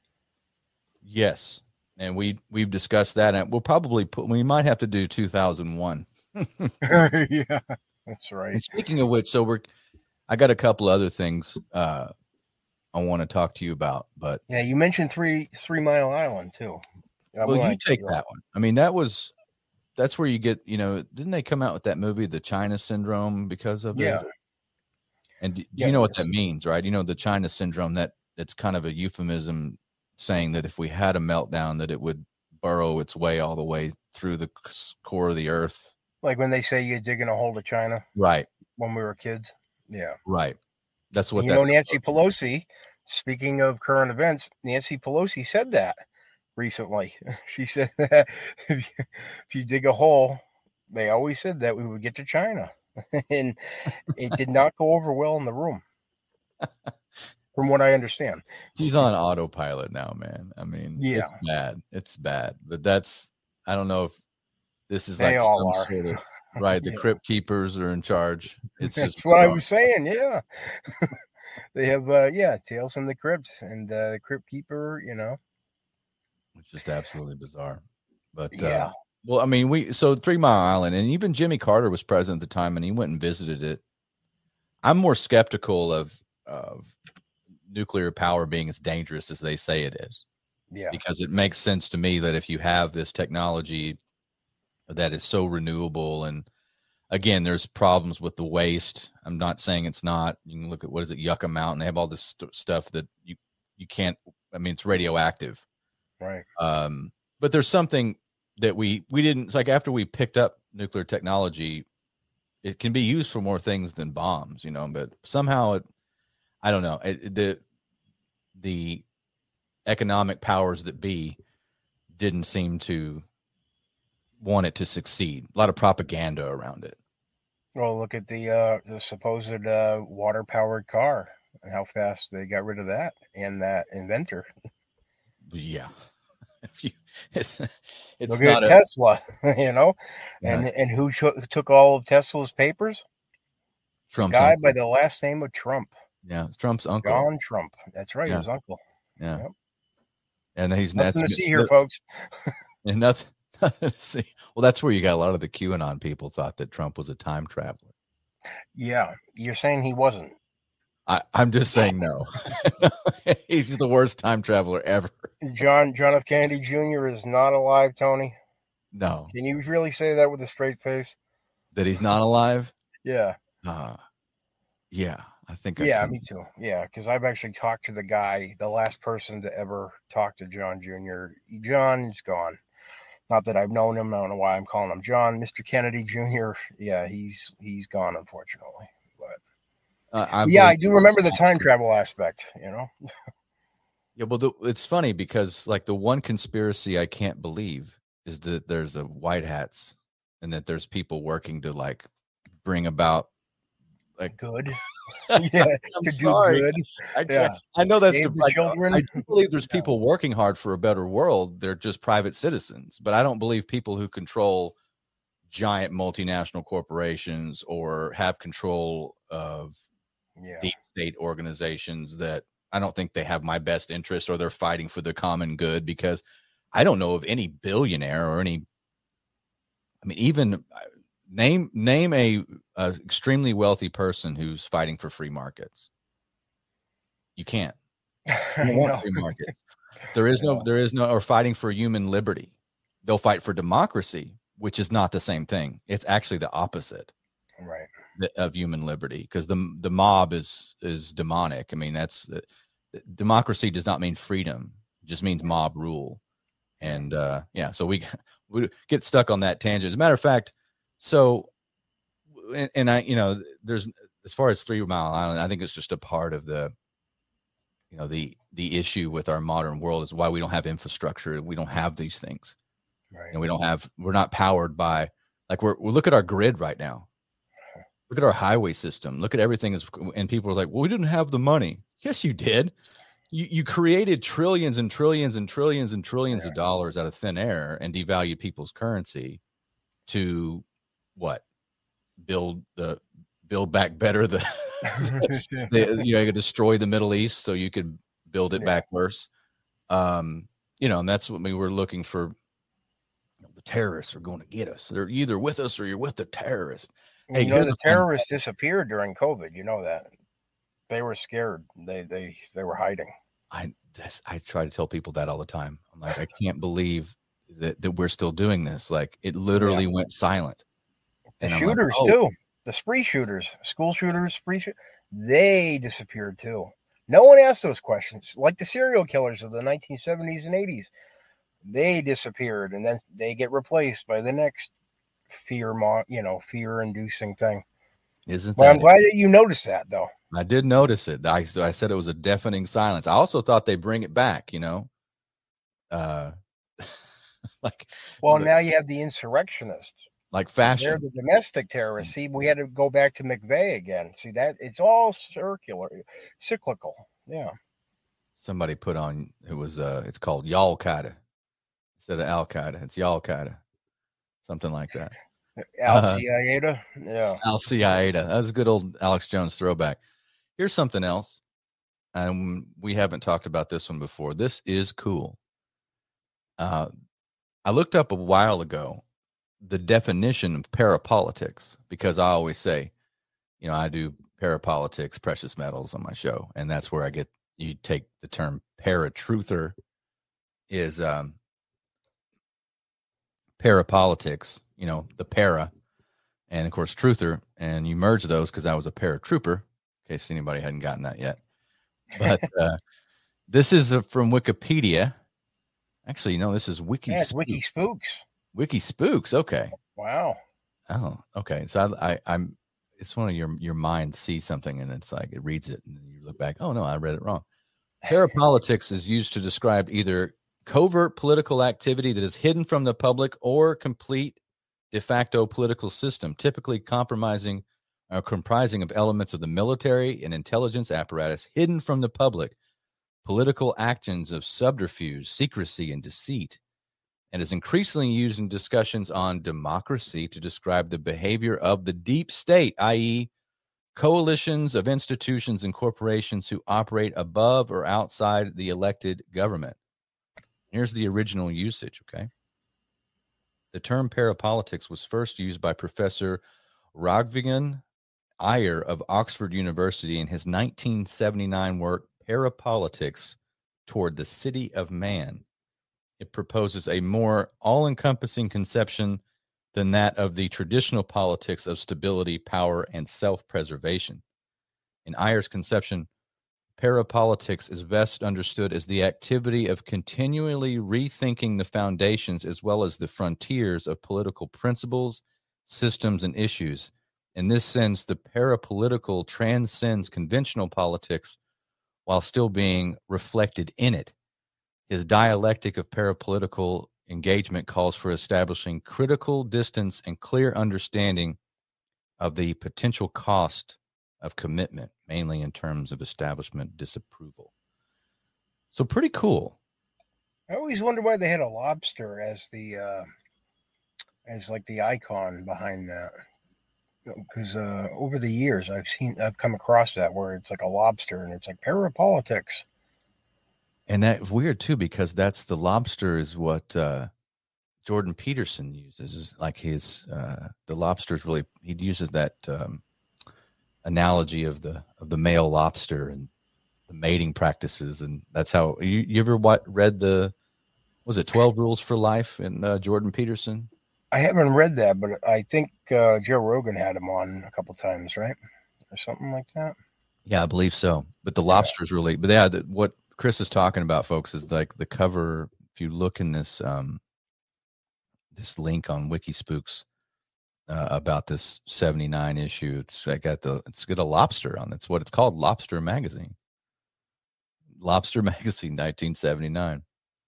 Yes, and we've discussed that, and we might have to do 2001. Yeah, that's right. And speaking of which, I got a couple other things I want to talk to you about, but yeah, you mentioned 3 Mile Island too. You take that one. I mean, that's where you get, didn't they come out with that movie, The China Syndrome, because of it? And you know what that means, right? The China Syndrome, that's kind of a euphemism saying that if we had a meltdown, that it would burrow its way all the way through the core of the earth. Like when they say you're digging a hole to China. Right. When we were kids. Yeah. Right. That's what Nancy Pelosi, speaking of current events, Nancy Pelosi said that recently. She said that if you dig a hole, they always said that we would get to China. And it did not go over well in the room. From what I understand. He's on autopilot now, man. I mean, yeah. It's bad. But I don't know if this is they like all some are. sort of right. The Crypt Keepers are in charge. That's what I was saying. Yeah. They have Tales from the Crypt and the Crypt Keeper, It's just absolutely bizarre. But yeah. Well, I mean, 3 Mile Island, and even Jimmy Carter was president at the time, and he went and visited it. I'm more skeptical of nuclear power being as dangerous as they say it is. Yeah. Because it makes sense to me that if you have this technology that is so renewable, and again, there's problems with the waste. I'm not saying it's not. You can look at, what is it, Yucca Mountain. They have all this stuff that you can't, I mean, it's radioactive. Right. But there's something that we didn't, it's like after we picked up nuclear technology, it can be used for more things than bombs, but somehow I don't know, the economic powers that be didn't seem to want it to succeed. A lot of propaganda around it. Well, look at the supposed water powered car and how fast they got rid of that and that inventor. Yeah. It's look not at Tesla, and who took all of Tesla's papers? Trump's guy uncle. by the last name of Trump. Yeah, it's Trump's uncle. John Trump. That's right, his uncle. Yeah. Yep. And he's nothing to see here, folks. And nothing to see. Well, that's where you got a lot of the QAnon people thought that Trump was a time traveler. Yeah, you're saying he wasn't. I'm just saying no. He's the worst time traveler ever. John F. Kennedy Jr. is not alive, Tony. No. Can you really say that with a straight face? That he's not alive? Yeah. Yeah, I think. Yeah, me too. Yeah, because I've actually talked to the guy, the last person to ever talk to John Jr. John's gone. Not that I've known him. I don't know why I'm calling him John. Mr. Kennedy Jr. Yeah, he's gone, unfortunately. I do remember the time travel aspect, Yeah, well, it's funny because like the one conspiracy I can't believe is that there's a white hats and that there's people working to like bring about like Good. Yeah, I'm to sorry. do good. I know that's Save the like, children. I do believe there's people working hard for a better world. They're just private citizens, but I don't believe people who control giant multinational corporations or have control of deep state organizations, that I don't think they have my best interest or they're fighting for the common good, because I don't know of any billionaire or any, I mean, even name a extremely wealthy person who's fighting for free markets. You can't. You don't want free markets. There is no, or fighting for human liberty. They'll fight for democracy, which is not the same thing. It's actually the opposite, Right. of human liberty, because the mob is demonic. I mean, that's democracy does not mean freedom; it just means mob rule. And so we get stuck on that tangent. As a matter of fact, so and I, there's, as far as 3 Mile Island, I think it's just a part of the, the issue with our modern world is why we don't have infrastructure. We don't have these things. Right. And we're not powered by, like, we're look at our grid right now. Look at our highway system. Look at everything. And people are like, well, we didn't have the money. Yes, you did. You created trillions and trillions and trillions and trillions of dollars out of thin air and devalued people's currency to what? Build back better you could destroy the Middle East so you could build it back worse. And that's what we were looking for. The terrorists are going to get us. They're either with us or you're with the terrorists. Hey, the terrorists disappeared during COVID. You know that. They were scared. They were hiding. I try to tell people that all the time. I'm like, I can't believe that we're still doing this. Like, it literally went silent. The shooters too. The spree shooters, school shooters, they disappeared too. No one asked those questions. Like the serial killers of the 1970s and 80s. They disappeared, and then they get replaced by the next fear-inducing thing. I'm glad that you noticed that, though. I did notice it. I said it was a deafening silence. I also thought they bring it back, now you have the insurrectionists. Like fashion. They're the domestic terrorists. See, we had to go back to McVeigh again. See, that it's all cyclical. Yeah. Somebody put on, it's called Al-Qaeda instead of Al-Qaeda. It's Al-Qaeda. Something like that. Al-Qaeda. Yeah. Al-Qaeda. That was a good old Alex Jones throwback. Here's something else. And we haven't talked about this one before. This is cool. I looked up a while ago the definition of parapolitics, because I always say, I do parapolitics, precious metals on my show. And that's where you take the term paratruther is parapolitics, the para, and of course truther, and you merge those because I was a paratrooper, in case anybody hadn't gotten that yet. But this is from Wikipedia. Actually, this is Wiki. Yeah, it's Wiki Spooks. Wiki Spooks. Okay. Wow. Oh, okay. So I'm. It's one of your mind sees something and it's like it reads it and you look back. Oh no, I read it wrong. Parapolitics is used to describe either covert political activity that is hidden from the public or complete de facto political system, typically comprising of elements of the military and intelligence apparatus hidden from the public, political actions of subterfuge, secrecy, and deceit, and is increasingly used in discussions on democracy to describe the behavior of the deep state, i.e., coalitions of institutions and corporations who operate above or outside the elected government. Here's the original usage, okay? The term parapolitics was first used by Professor Raghvin Iyer of Oxford University in his 1979 work, Parapolitics Toward the City of Man. It proposes a more all-encompassing conception than that of the traditional politics of stability, power, and self-preservation. In Iyer's conception, parapolitics is best understood as the activity of continually rethinking the foundations as well as the frontiers of political principles, systems, and issues. In this sense, the parapolitical transcends conventional politics while still being reflected in it. His dialectic of parapolitical engagement calls for establishing critical distance and clear understanding of the potential cost of commitment, mainly in terms of establishment disapproval. So pretty cool. I always wonder why they had a lobster as the as like the icon behind that. Because over the years I've come across that where it's like a lobster and it's like parapolitics. And that's weird too, because that's the lobster is what Jordan Peterson uses, is like his the lobster is really, he uses that analogy of the male lobster and the mating practices, and that's how you ever read the, was it 12 Rules for Life in Jordan Peterson? I haven't read that, but I think Joe Rogan had him on a couple times, right, or something like that. Yeah, I believe so. But the lobster is really, but yeah, what Chris is talking about, folks, is like the cover. If you look in this this link on Wikispooks about this 79 issue, it's got a lobster on it. It's what it's called, Lobster Magazine. Lobster Magazine, 1979.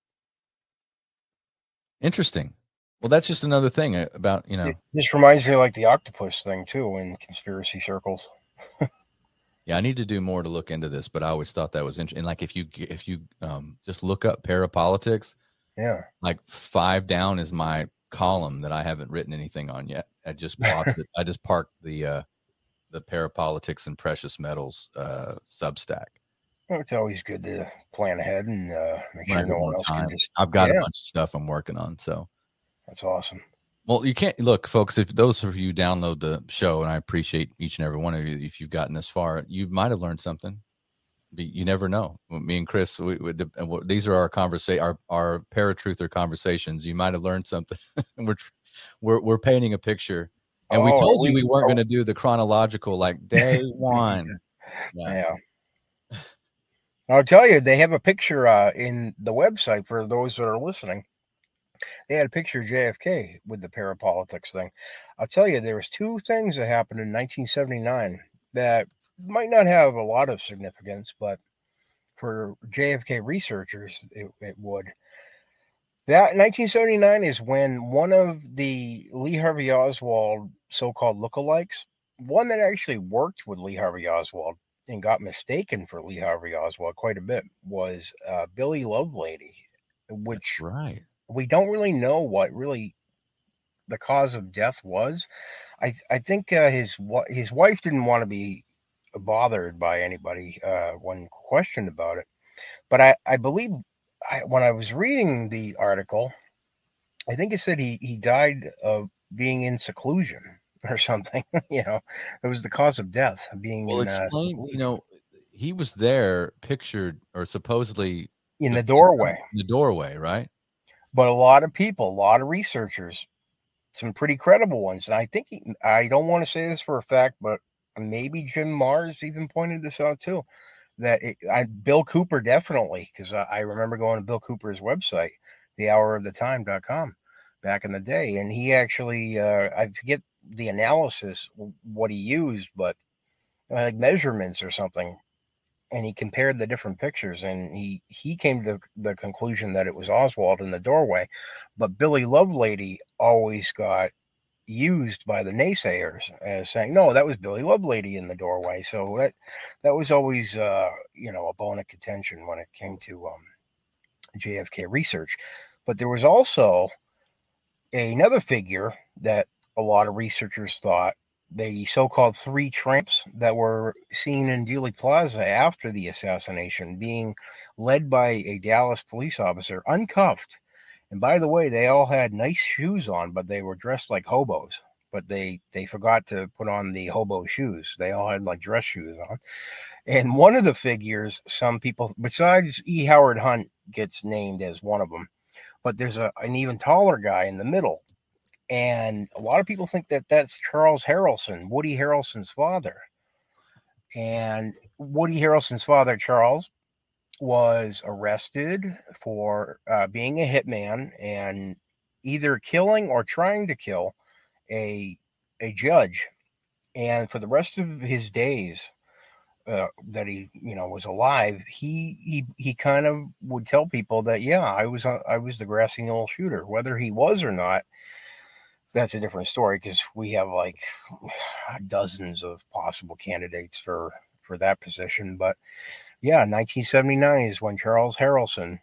Interesting. Well, that's just another thing about, This reminds me of like the octopus thing too in conspiracy circles. Yeah, I need to do more to look into this, but I always thought that was interesting. And like if you just look up parapolitics, yeah, like 5 down is my column that I haven't written anything on yet. I just parked it. I just parked the parapolitics and precious metals Substack. Well, it's always good to plan ahead and make sure no one else can just. I've got a bunch of stuff I'm working on, so that's awesome. Well, you can't look, folks. If those of you download the show, and I appreciate each and every one of you, if you've gotten this far, you might have learned something. You never know. Me and Chris, these are our our paratruther conversations. You might have learned something. we're painting a picture, and we told you we weren't going to do the chronological like day one. Yeah. I'll tell you, they have a picture in the website for those that are listening. They had a picture of JFK with the parapolitics thing. I'll tell you, there was 2 things that happened in 1979 that might not have a lot of significance, but for JFK researchers, it would. That 1979 is when one of the Lee Harvey Oswald so-called lookalikes, one that actually worked with Lee Harvey Oswald and got mistaken for Lee Harvey Oswald quite a bit, was Billy Lovelady, which we don't really know what really the cause of death was. I think his wife didn't want to be bothered by anybody when questioned about it. But I believe when I was reading the article, I think it said he died of being in seclusion or something. It was the cause of death being. Well, explain. He was there, pictured or supposedly in the doorway. The doorway, right? But a lot of people, a lot of researchers, some pretty credible ones, and I think I don't want to say this for a fact, but maybe Jim Mars even pointed this out too. That Bill Cooper definitely, because I remember going to Bill Cooper's website, thehouroftheTime.com, back in the day, and he actually I forget the analysis what he used, but like measurements or something, and he compared the different pictures, and he came to the conclusion that it was Oswald in the doorway, but Billy Lovelady always got used by the naysayers as saying, no, that was Billy Lovelady in the doorway. So that was always a bone of contention when it came to JFK research. But there was also another figure that a lot of researchers thought, the so-called 3 tramps that were seen in Dealey Plaza after the assassination, being led by a Dallas police officer, uncuffed. And by the way, they all had nice shoes on, but they were dressed like hobos. But they forgot to put on the hobo shoes. They all had like dress shoes on. And one of the figures, some people, besides E. Howard Hunt, gets named as one of them. But there's an even taller guy in the middle. And a lot of people think that that's Charles Harrelson, Woody Harrelson's father. And Woody Harrelson's father, Charles, was arrested for being a hitman and either killing or trying to kill a judge. And for the rest of his days, that he, was alive, he kind of would tell people that, yeah, I was the grassy knoll shooter. Whether he was or not, that's a different story, because we have like dozens of possible candidates for that position. But yeah, 1979 is when Charles Harrelson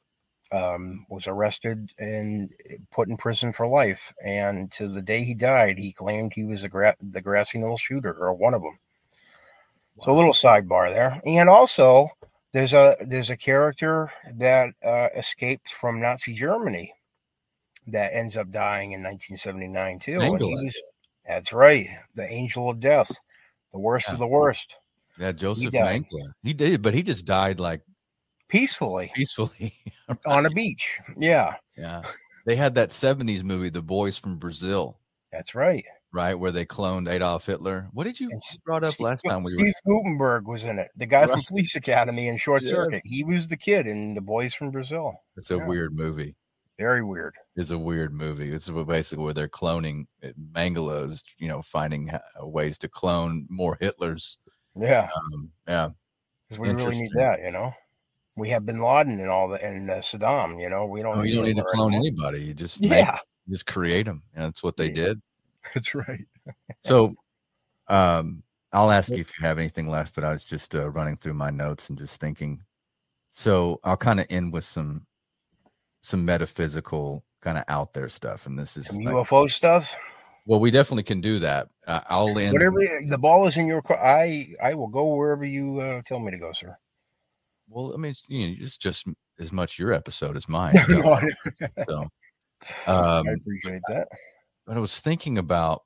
was arrested and put in prison for life. And to the day he died, he claimed he was the grassy knoll shooter, or one of them. Wow. So a little sidebar there. And also, there's a character that escaped from Nazi Germany that ends up dying in 1979 too. And that's right, the Angel of Death, the worst of the worst. Yeah, Joseph Mengele. He did, but he just died like peacefully right. On a beach. Yeah. They had that 70s movie, The Boys from Brazil. That's right. Right, where they cloned Adolf Hitler. What did you brought up last time? Steve Guttenberg was in it. The guy from Police Academy and Short Circuit. He was the kid in The Boys from Brazil. It's a weird movie. Very weird. It's a weird movie. It's basically where they're cloning Mengeles, finding ways to clone more Hitlers. Yeah. Yeah. Because we really need that, We have Bin Laden and all that, and Saddam, we don't. You don't need to clone anybody. You just just create them. And that's what they did. That's right. So, I'll ask you if you have anything left, but I was just running through my notes and just thinking. So I'll kind of end with some metaphysical kind of out there stuff, and this is some UFO stuff. Well, we definitely can do that. I'll end. Whatever the ball is in your court. I will go wherever you tell me to go, sir. Well, I mean, it's just as much your episode as mine. So, I appreciate that. But I was thinking about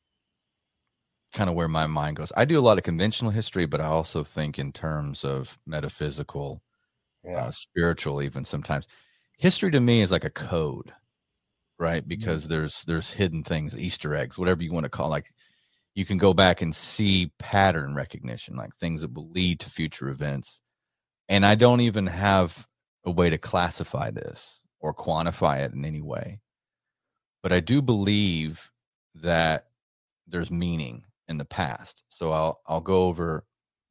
kind of where my mind goes. I do a lot of conventional history, but I also think in terms of metaphysical, spiritual, even sometimes. History to me is like a code, right? Because there's hidden things, Easter eggs, whatever you want to call it. Like you can go back and see pattern recognition, like things that will lead to future events. And I don't even have a way to classify this or quantify it in any way. But I do believe that there's meaning in the past. So I'll go over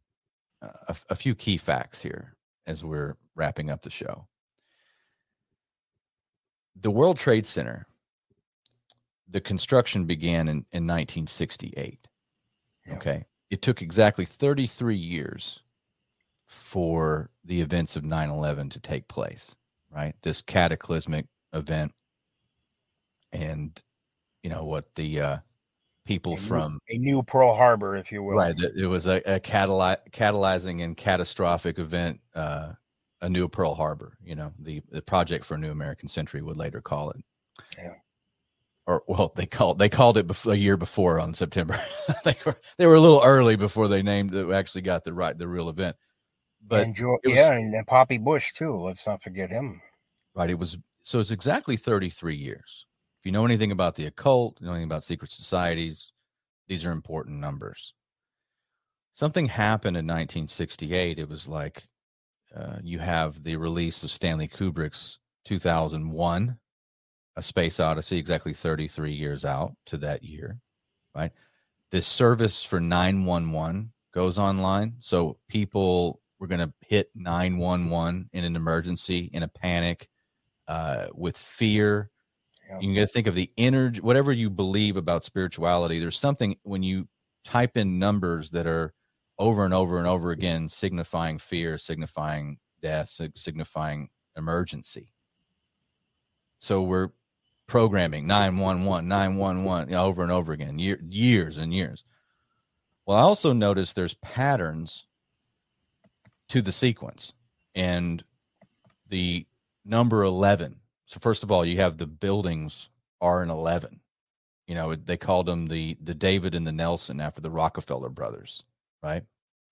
a few key facts here as we're wrapping up the show. The World Trade Center, the construction began in 1968. Yeah. Okay. It took exactly 33 years for the events of 9/11 to take place, right? This cataclysmic event. And what the people from a new Pearl Harbor, if you will, right? It was a catalyzing and catastrophic event, a new Pearl Harbor. The project for a new American century would later call it. Yeah. Or they called it a year before on September. they were a little early before they actually got the real event. But and Poppy Bush too. Let's not forget him. Right. It's exactly 33 years. If you know anything about the occult, you know anything about secret societies, these are important numbers. Something happened in 1968. It was like you have the release of Stanley Kubrick's 2001, A Space Odyssey, exactly 33 years out to that year, right? This service for 911 goes online. So people were going to hit 911 in an emergency, in a panic, with fear. You got to think of the energy, whatever you believe about spirituality. There's something when you type in numbers that are over and over and over again, signifying fear, signifying death, signifying emergency. So we're programming 911, 911 over and over again, years and years. Well, I also noticed there's patterns to the sequence and the number 11. So first of all, you have the buildings are in 11. They called them the David and the Nelson after the Rockefeller brothers, right?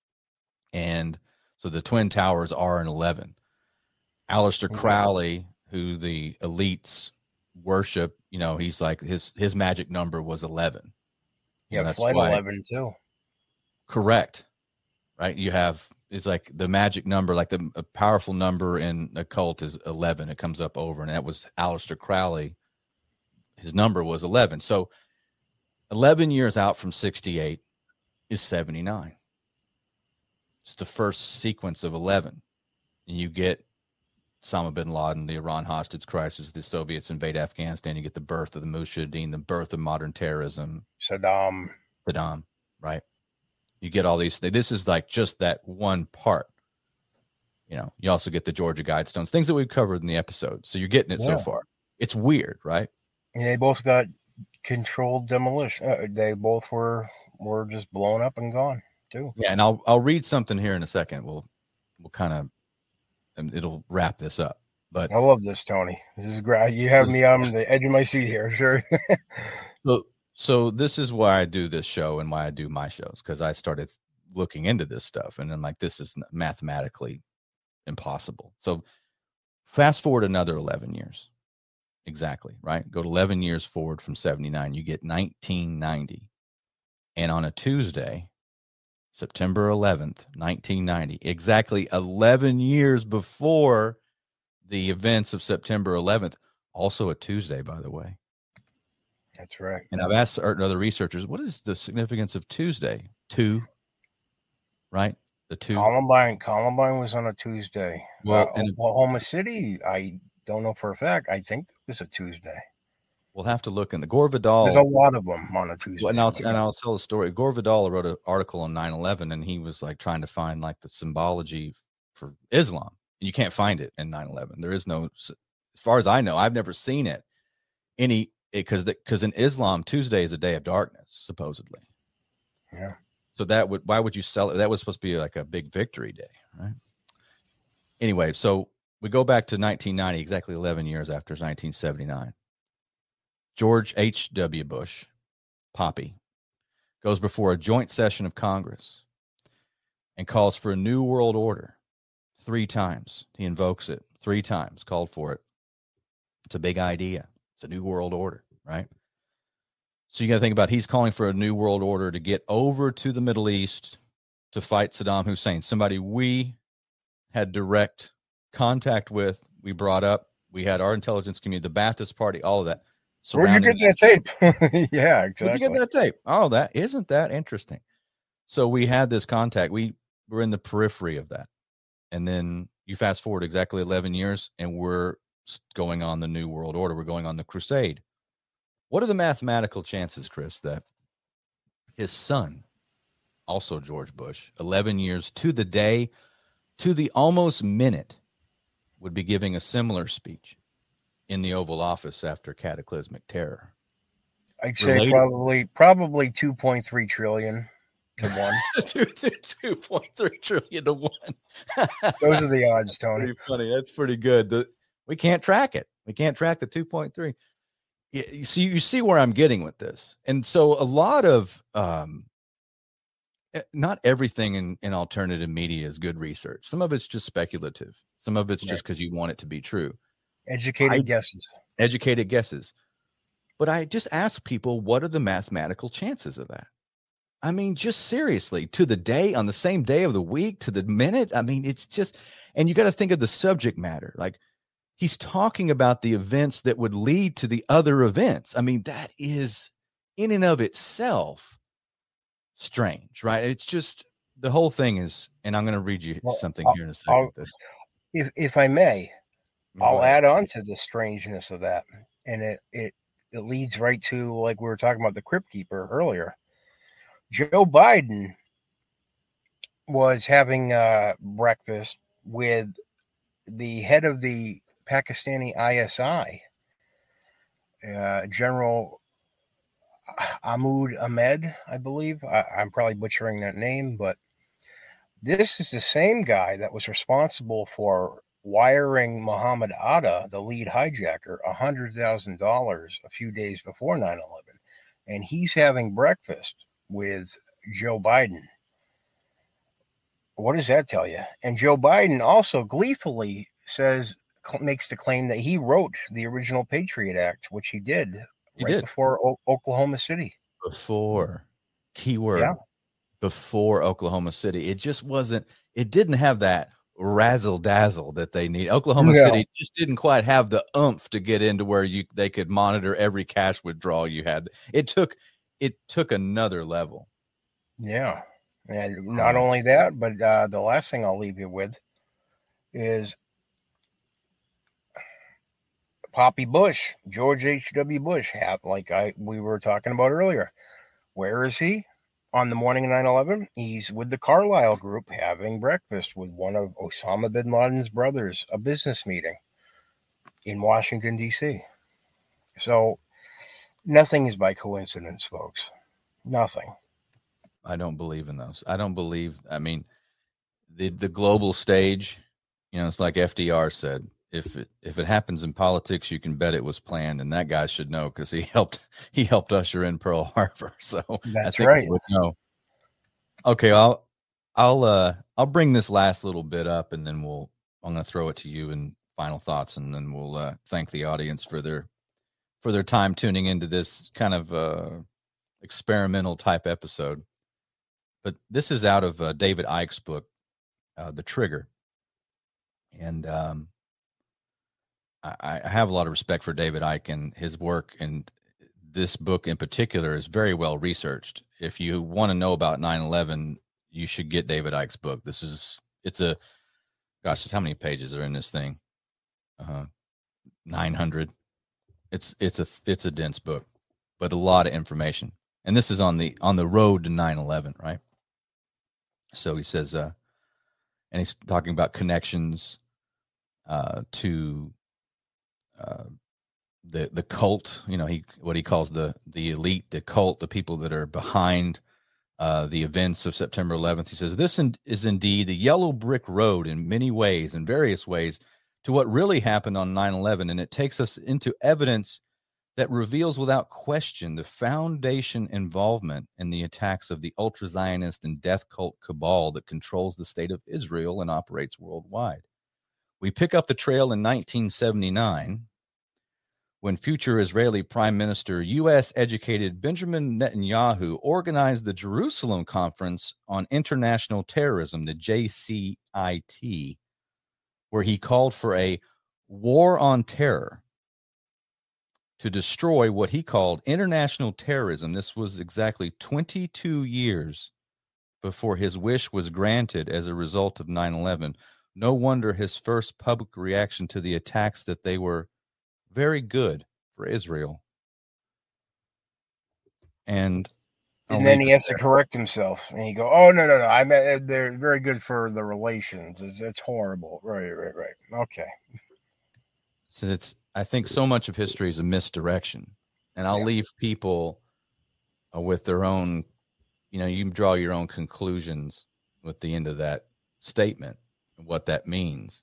And so the Twin Towers are in 11. Aleister Crowley, who the elites worship, he's like his magic number was 11. Yeah, Flight 11 too. Correct. Right? It's like the magic number, like a powerful number in occult is 11. It comes up over, and that was Aleister Crowley. His number was 11. So 11 years out from 68 is 79. It's the first sequence of 11. And you get Osama bin Laden, the Iran hostage crisis, the Soviets invade Afghanistan. You get the birth of the Mujahideen, the birth of modern terrorism. Saddam, right? You get all these things. This is like just that one part. You know, you also get the Georgia Guidestones, things that we've covered in the episode. So you're getting it so far. It's weird, right? And they both got controlled demolition. They both were just blown up and gone too. Yeah, and I'll read something here in a second. We'll kind of, and it'll wrap this up. But I love this, Tony. This is great. You have me on the edge of my seat here, sir. So this is why I do this show and why I do my shows, because I started looking into this stuff, and I'm like, this is mathematically impossible. So fast forward another 11 years. Exactly, right? Go to 11 years forward from 79. You get 1990. And on a Tuesday, September 11th, 1990, exactly 11 years before the events of September 11th, also a Tuesday, by the way. That's right. And I've asked other researchers, what is the significance of Tuesday? 2, right? The 2. Columbine was on a Tuesday. Well, Oklahoma City, I don't know for a fact. I think it was a Tuesday. We'll have to look in the Gore Vidal. There's a lot of them on a Tuesday. Well, and I'll tell the story. Gore Vidal wrote an article on 9/11, and he was like trying to find like the symbology for Islam. And you can't find it in 9/11. There is no, as far as I know, I've never seen it. Because in Islam, Tuesday is a day of darkness, supposedly. Yeah. So why would you sell it? That was supposed to be like a big victory day, right? Anyway, so we go back to 1990, exactly 11 years after 1979. George H.W. Bush, Poppy, goes before a joint session of Congress and calls for a new world order 3 times. He invokes it 3 times, called for it. It's a big idea. It's a new world order, right? So you got to think about, he's calling for a new world order to get over to the Middle East to fight Saddam Hussein, somebody we had direct contact with, we brought up, we had our intelligence community, the Ba'athist Party, all of that. Where'd you get that tape? Yeah, exactly. Where'd you get that tape? Oh, that isn't that interesting. So we had this contact. We were in the periphery of that. And then you fast forward exactly 11 years, and we're going on the New World Order. We're going on the crusade. What are the mathematical chances, Chris, that his son, also George Bush, 11 years to the day, to the almost minute, would be giving a similar speech in the Oval Office after cataclysmic terror? I'd say probably 2.3 trillion to 1. 2.3 trillion to 1. Those are the odds, Tony. Pretty funny. That's pretty good. We can't track it. We can't track the 2.3. You see where I'm getting with this. And so a lot of, not everything in alternative media is good research. Some of it's just speculative. Some of it's just because you want it to be true. Educated guesses. But I just ask people, what are the mathematical chances of that? I mean, just seriously, to the day, on the same day of the week, to the minute. I mean, it's just, and you got to think of the subject matter. Like, he's talking about the events that would lead to the other events. I mean, that is in and of itself strange, right? It's just, the whole thing is, and I'm going to read you something here in a second. If I may, I'll add on to the strangeness of that. And it leads right to, like we were talking about the Crypt Keeper earlier. Joe Biden was having breakfast with the head of the Pakistani ISI, General Ahmad Ahmed, I believe. I'm probably butchering that name, but this is the same guy that was responsible for wiring Muhammad Atta, the lead hijacker, $100,000 a few days before 9/11. And he's having breakfast with Joe Biden. What does that tell you? And Joe Biden also gleefully makes the claim that he wrote the original Patriot Act, which he did before Oklahoma City. Before Oklahoma City. It just wasn't, it didn't have that razzle dazzle that they need. Oklahoma City just didn't quite have the oomph to get into where they could monitor every cash withdrawal you had. It took another level. Yeah. And not only that, but the last thing I'll leave you with is Poppy Bush, George H.W. Bush, like we were talking about earlier. Where is he? On the morning of 9/11, he's with the Carlyle Group having breakfast with one of Osama bin Laden's brothers, a business meeting in Washington, D.C. So nothing is by coincidence, folks. Nothing. I don't believe in those. I mean, the global stage, it's like FDR said, if it happens in politics, you can bet it was planned, and that guy should know because he helped usher in Pearl Harbor. So that's right. He would know. Okay, I'll bring this last little bit up, and then I'm going to throw it to you and final thoughts, and then we'll thank the audience for their time tuning into this kind of experimental type episode. But this is out of David Icke's book, The Trigger. And I have a lot of respect for David Icke and his work. And this book in particular is very well researched. If you want to know about 9/11, you should get David Icke's book. Just how many pages are in this thing? 900. It's a dense book, but a lot of information. And this is on the road to 9/11, right? So he says, and he's talking about connections to the cult. What he calls the elite, the cult, the people that are behind the events of September 11th. He says, this is indeed the yellow brick road in many ways, in various ways, to what really happened on 9/11, and it takes us into evidence that reveals without question the foundation involvement in the attacks of the ultra-Zionist and death cult cabal that controls the state of Israel and operates worldwide. We pick up the trail in 1979 when future Israeli Prime Minister, U.S.-educated Benjamin Netanyahu organized the Jerusalem Conference on International Terrorism, the JCIT, where he called for a war on terror to destroy what he called international terrorism. This was exactly 22 years before his wish was granted as a result of 9/11. No wonder his first public reaction to the attacks that they were very good for Israel. And then he has to correct himself, and he go, "Oh no! I meant they're very good for the relations. It's horrible." Right. Okay. So I think so much of history is a misdirection, and I'll leave people with their own. You can draw your own conclusions with the end of that statement and what that means.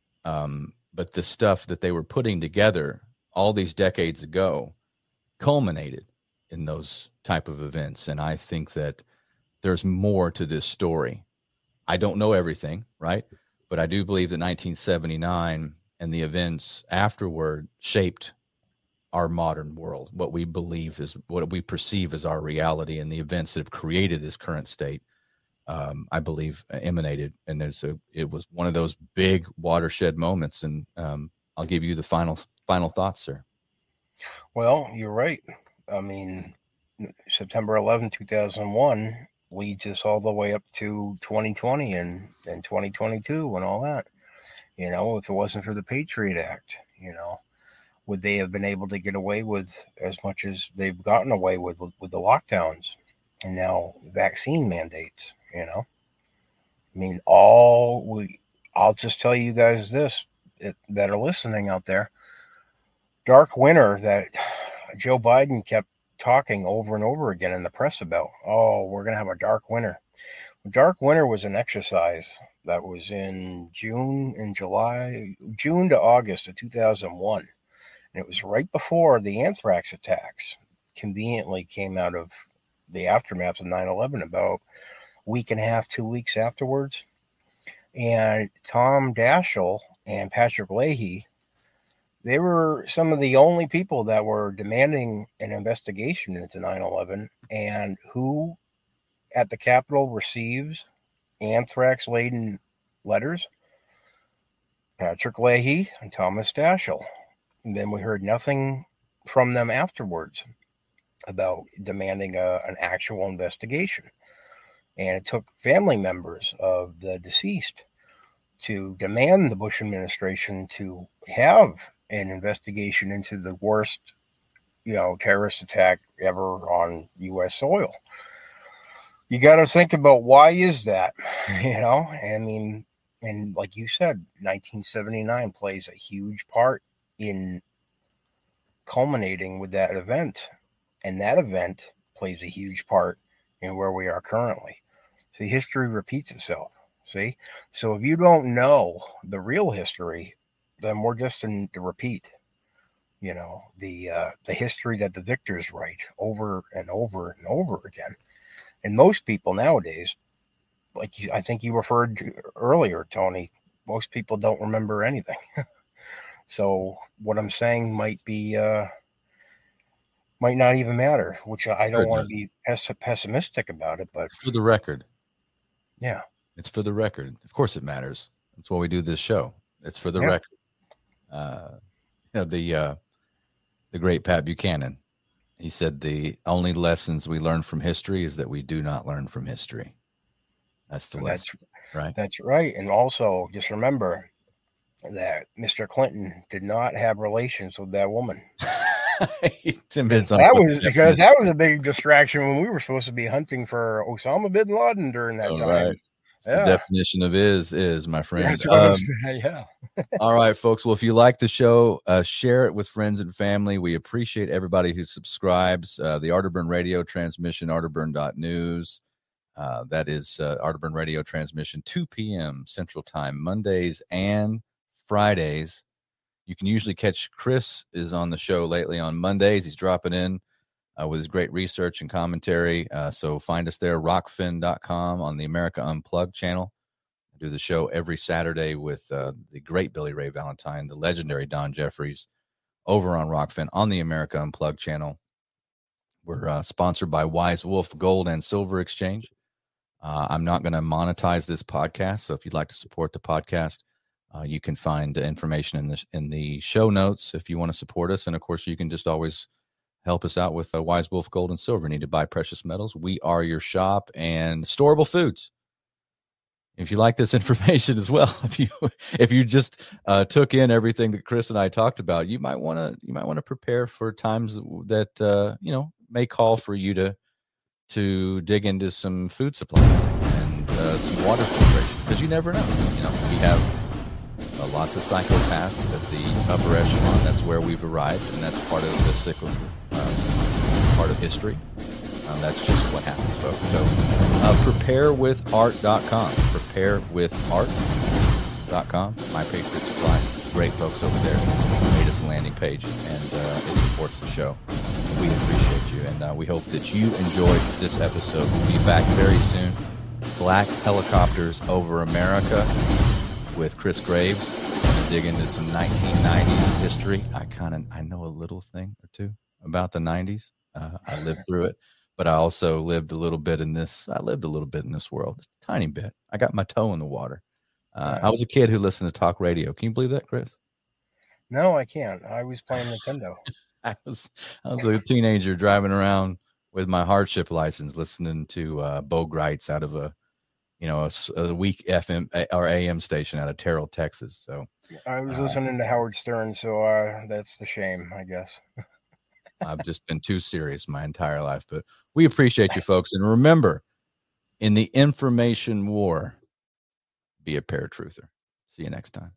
But the stuff that they were putting together all these decades ago culminated in those type of events. And I think that there's more to this story. I don't know everything, right? But I do believe that 1979 and the events afterward shaped our modern world, what we perceive as our reality, and the events that have created this current state, I believe emanated. And it was one of those big watershed moments. And I'll give you the final thoughts, sir. Well, you're right. I mean, September 11, 2001 leads us all the way up to 2020 and 2022 and all that. If it wasn't for the Patriot Act, would they have been able to get away with as much as they've gotten away with the lockdowns and now vaccine mandates? I mean, I'll just tell you guys this that are listening out there. Dark winter that Joe Biden kept talking over and over again in the press about. Oh, we're going to have a dark winter. Dark winter was an exercise that was in June to August of 2001. And it was right before the anthrax attacks conveniently came out of the aftermath of 9/11, about a week and a half, 2 weeks afterwards. And Tom Daschle and Patrick Leahy, they were some of the only people that were demanding an investigation into 9/11. And who at the Capitol receives anthrax-laden letters? Patrick Leahy and Thomas Daschle. And then we heard nothing from them afterwards about demanding an actual investigation. And it took family members of the deceased to demand the Bush administration to have an investigation into the worst, terrorist attack ever on U.S. soil. You got to think about why is that, I mean, and like you said, 1979 plays a huge part in culminating with that event. And that event plays a huge part in where we are currently. See, history repeats itself. See? So if you don't know the real history, then we're just in the repeat. The history that the victors write over and over and over again. And most people nowadays, I think you referred to earlier, Tony, most people don't remember anything. So what I'm saying might not even matter, which I don't want to be pessimistic about it, but for the record. Yeah. It's for the record. Of course it matters. That's why we do this show. It's for the record. The great Pat Buchanan, he said the only lessons we learn from history is that we do not learn from history. That's the lesson, right? That's right. And also just remember that Mr. Clinton did not have relations with that woman. That was a big distraction when we were supposed to be hunting for Osama bin Laden during that time. Right. Yeah. The definition of is my friend. That's what I'm saying. Yeah. All right, folks. Well, if you like the show, share it with friends and family. We appreciate everybody who subscribes. The Arterburn Radio transmission, arterburn.news. That is Arterburn Radio transmission, 2 p.m. Central Time, Mondays and Fridays. You can usually catch Chris is on the show lately on Mondays. He's dropping in with his great research and commentary. So find us there, rockfin.com on the America Unplugged channel. I do the show every Saturday with the great Billy Ray Valentine, the legendary Don Jeffries, over on Rockfin on the America Unplugged channel. We're sponsored by Wise Wolf Gold and Silver Exchange. I'm not going to monetize this podcast, so if you'd like to support the podcast, you can find information in the show notes if you want to support us. And, of course, you can just always help us out with Wise Wolf Gold and Silver. Need to buy precious metals. We are your shop. And storable foods. If you like this information as well, if you just took in everything that Chris and I talked about, you might want to prepare for times that may call for you to dig into some food supply and some water filtration, because you never know. We have lots of psychopaths at the upper echelon. That's where we've arrived, and that's part of the cyclical part of history. That's just what happens, folks. So preparewithart.com. Preparewithart.com. My Patriot Supply. Great folks over there. Made us a landing page, and it supports the show. We appreciate you, and we hope that you enjoyed this episode. We'll be back very soon. Black Helicopters Over America with Chris Graves. We're going to dig into some 1990s history. I know a little thing or two about the 90s. I lived through it, but I also lived a little bit in this. I lived a little bit in this world, just a tiny bit. I got my toe in the water. I was a kid who listened to talk radio. Can you believe that, Chris? No, I can't. I was playing Nintendo. I was a teenager driving around with my hardship license, listening to Bo Greitz out of a weak FM or AM station out of Terrell, Texas. So I was listening to Howard Stern, so that's the shame, I guess. I've just been too serious my entire life, but we appreciate you folks. And remember, in the information war, be a paratruther. See you next time.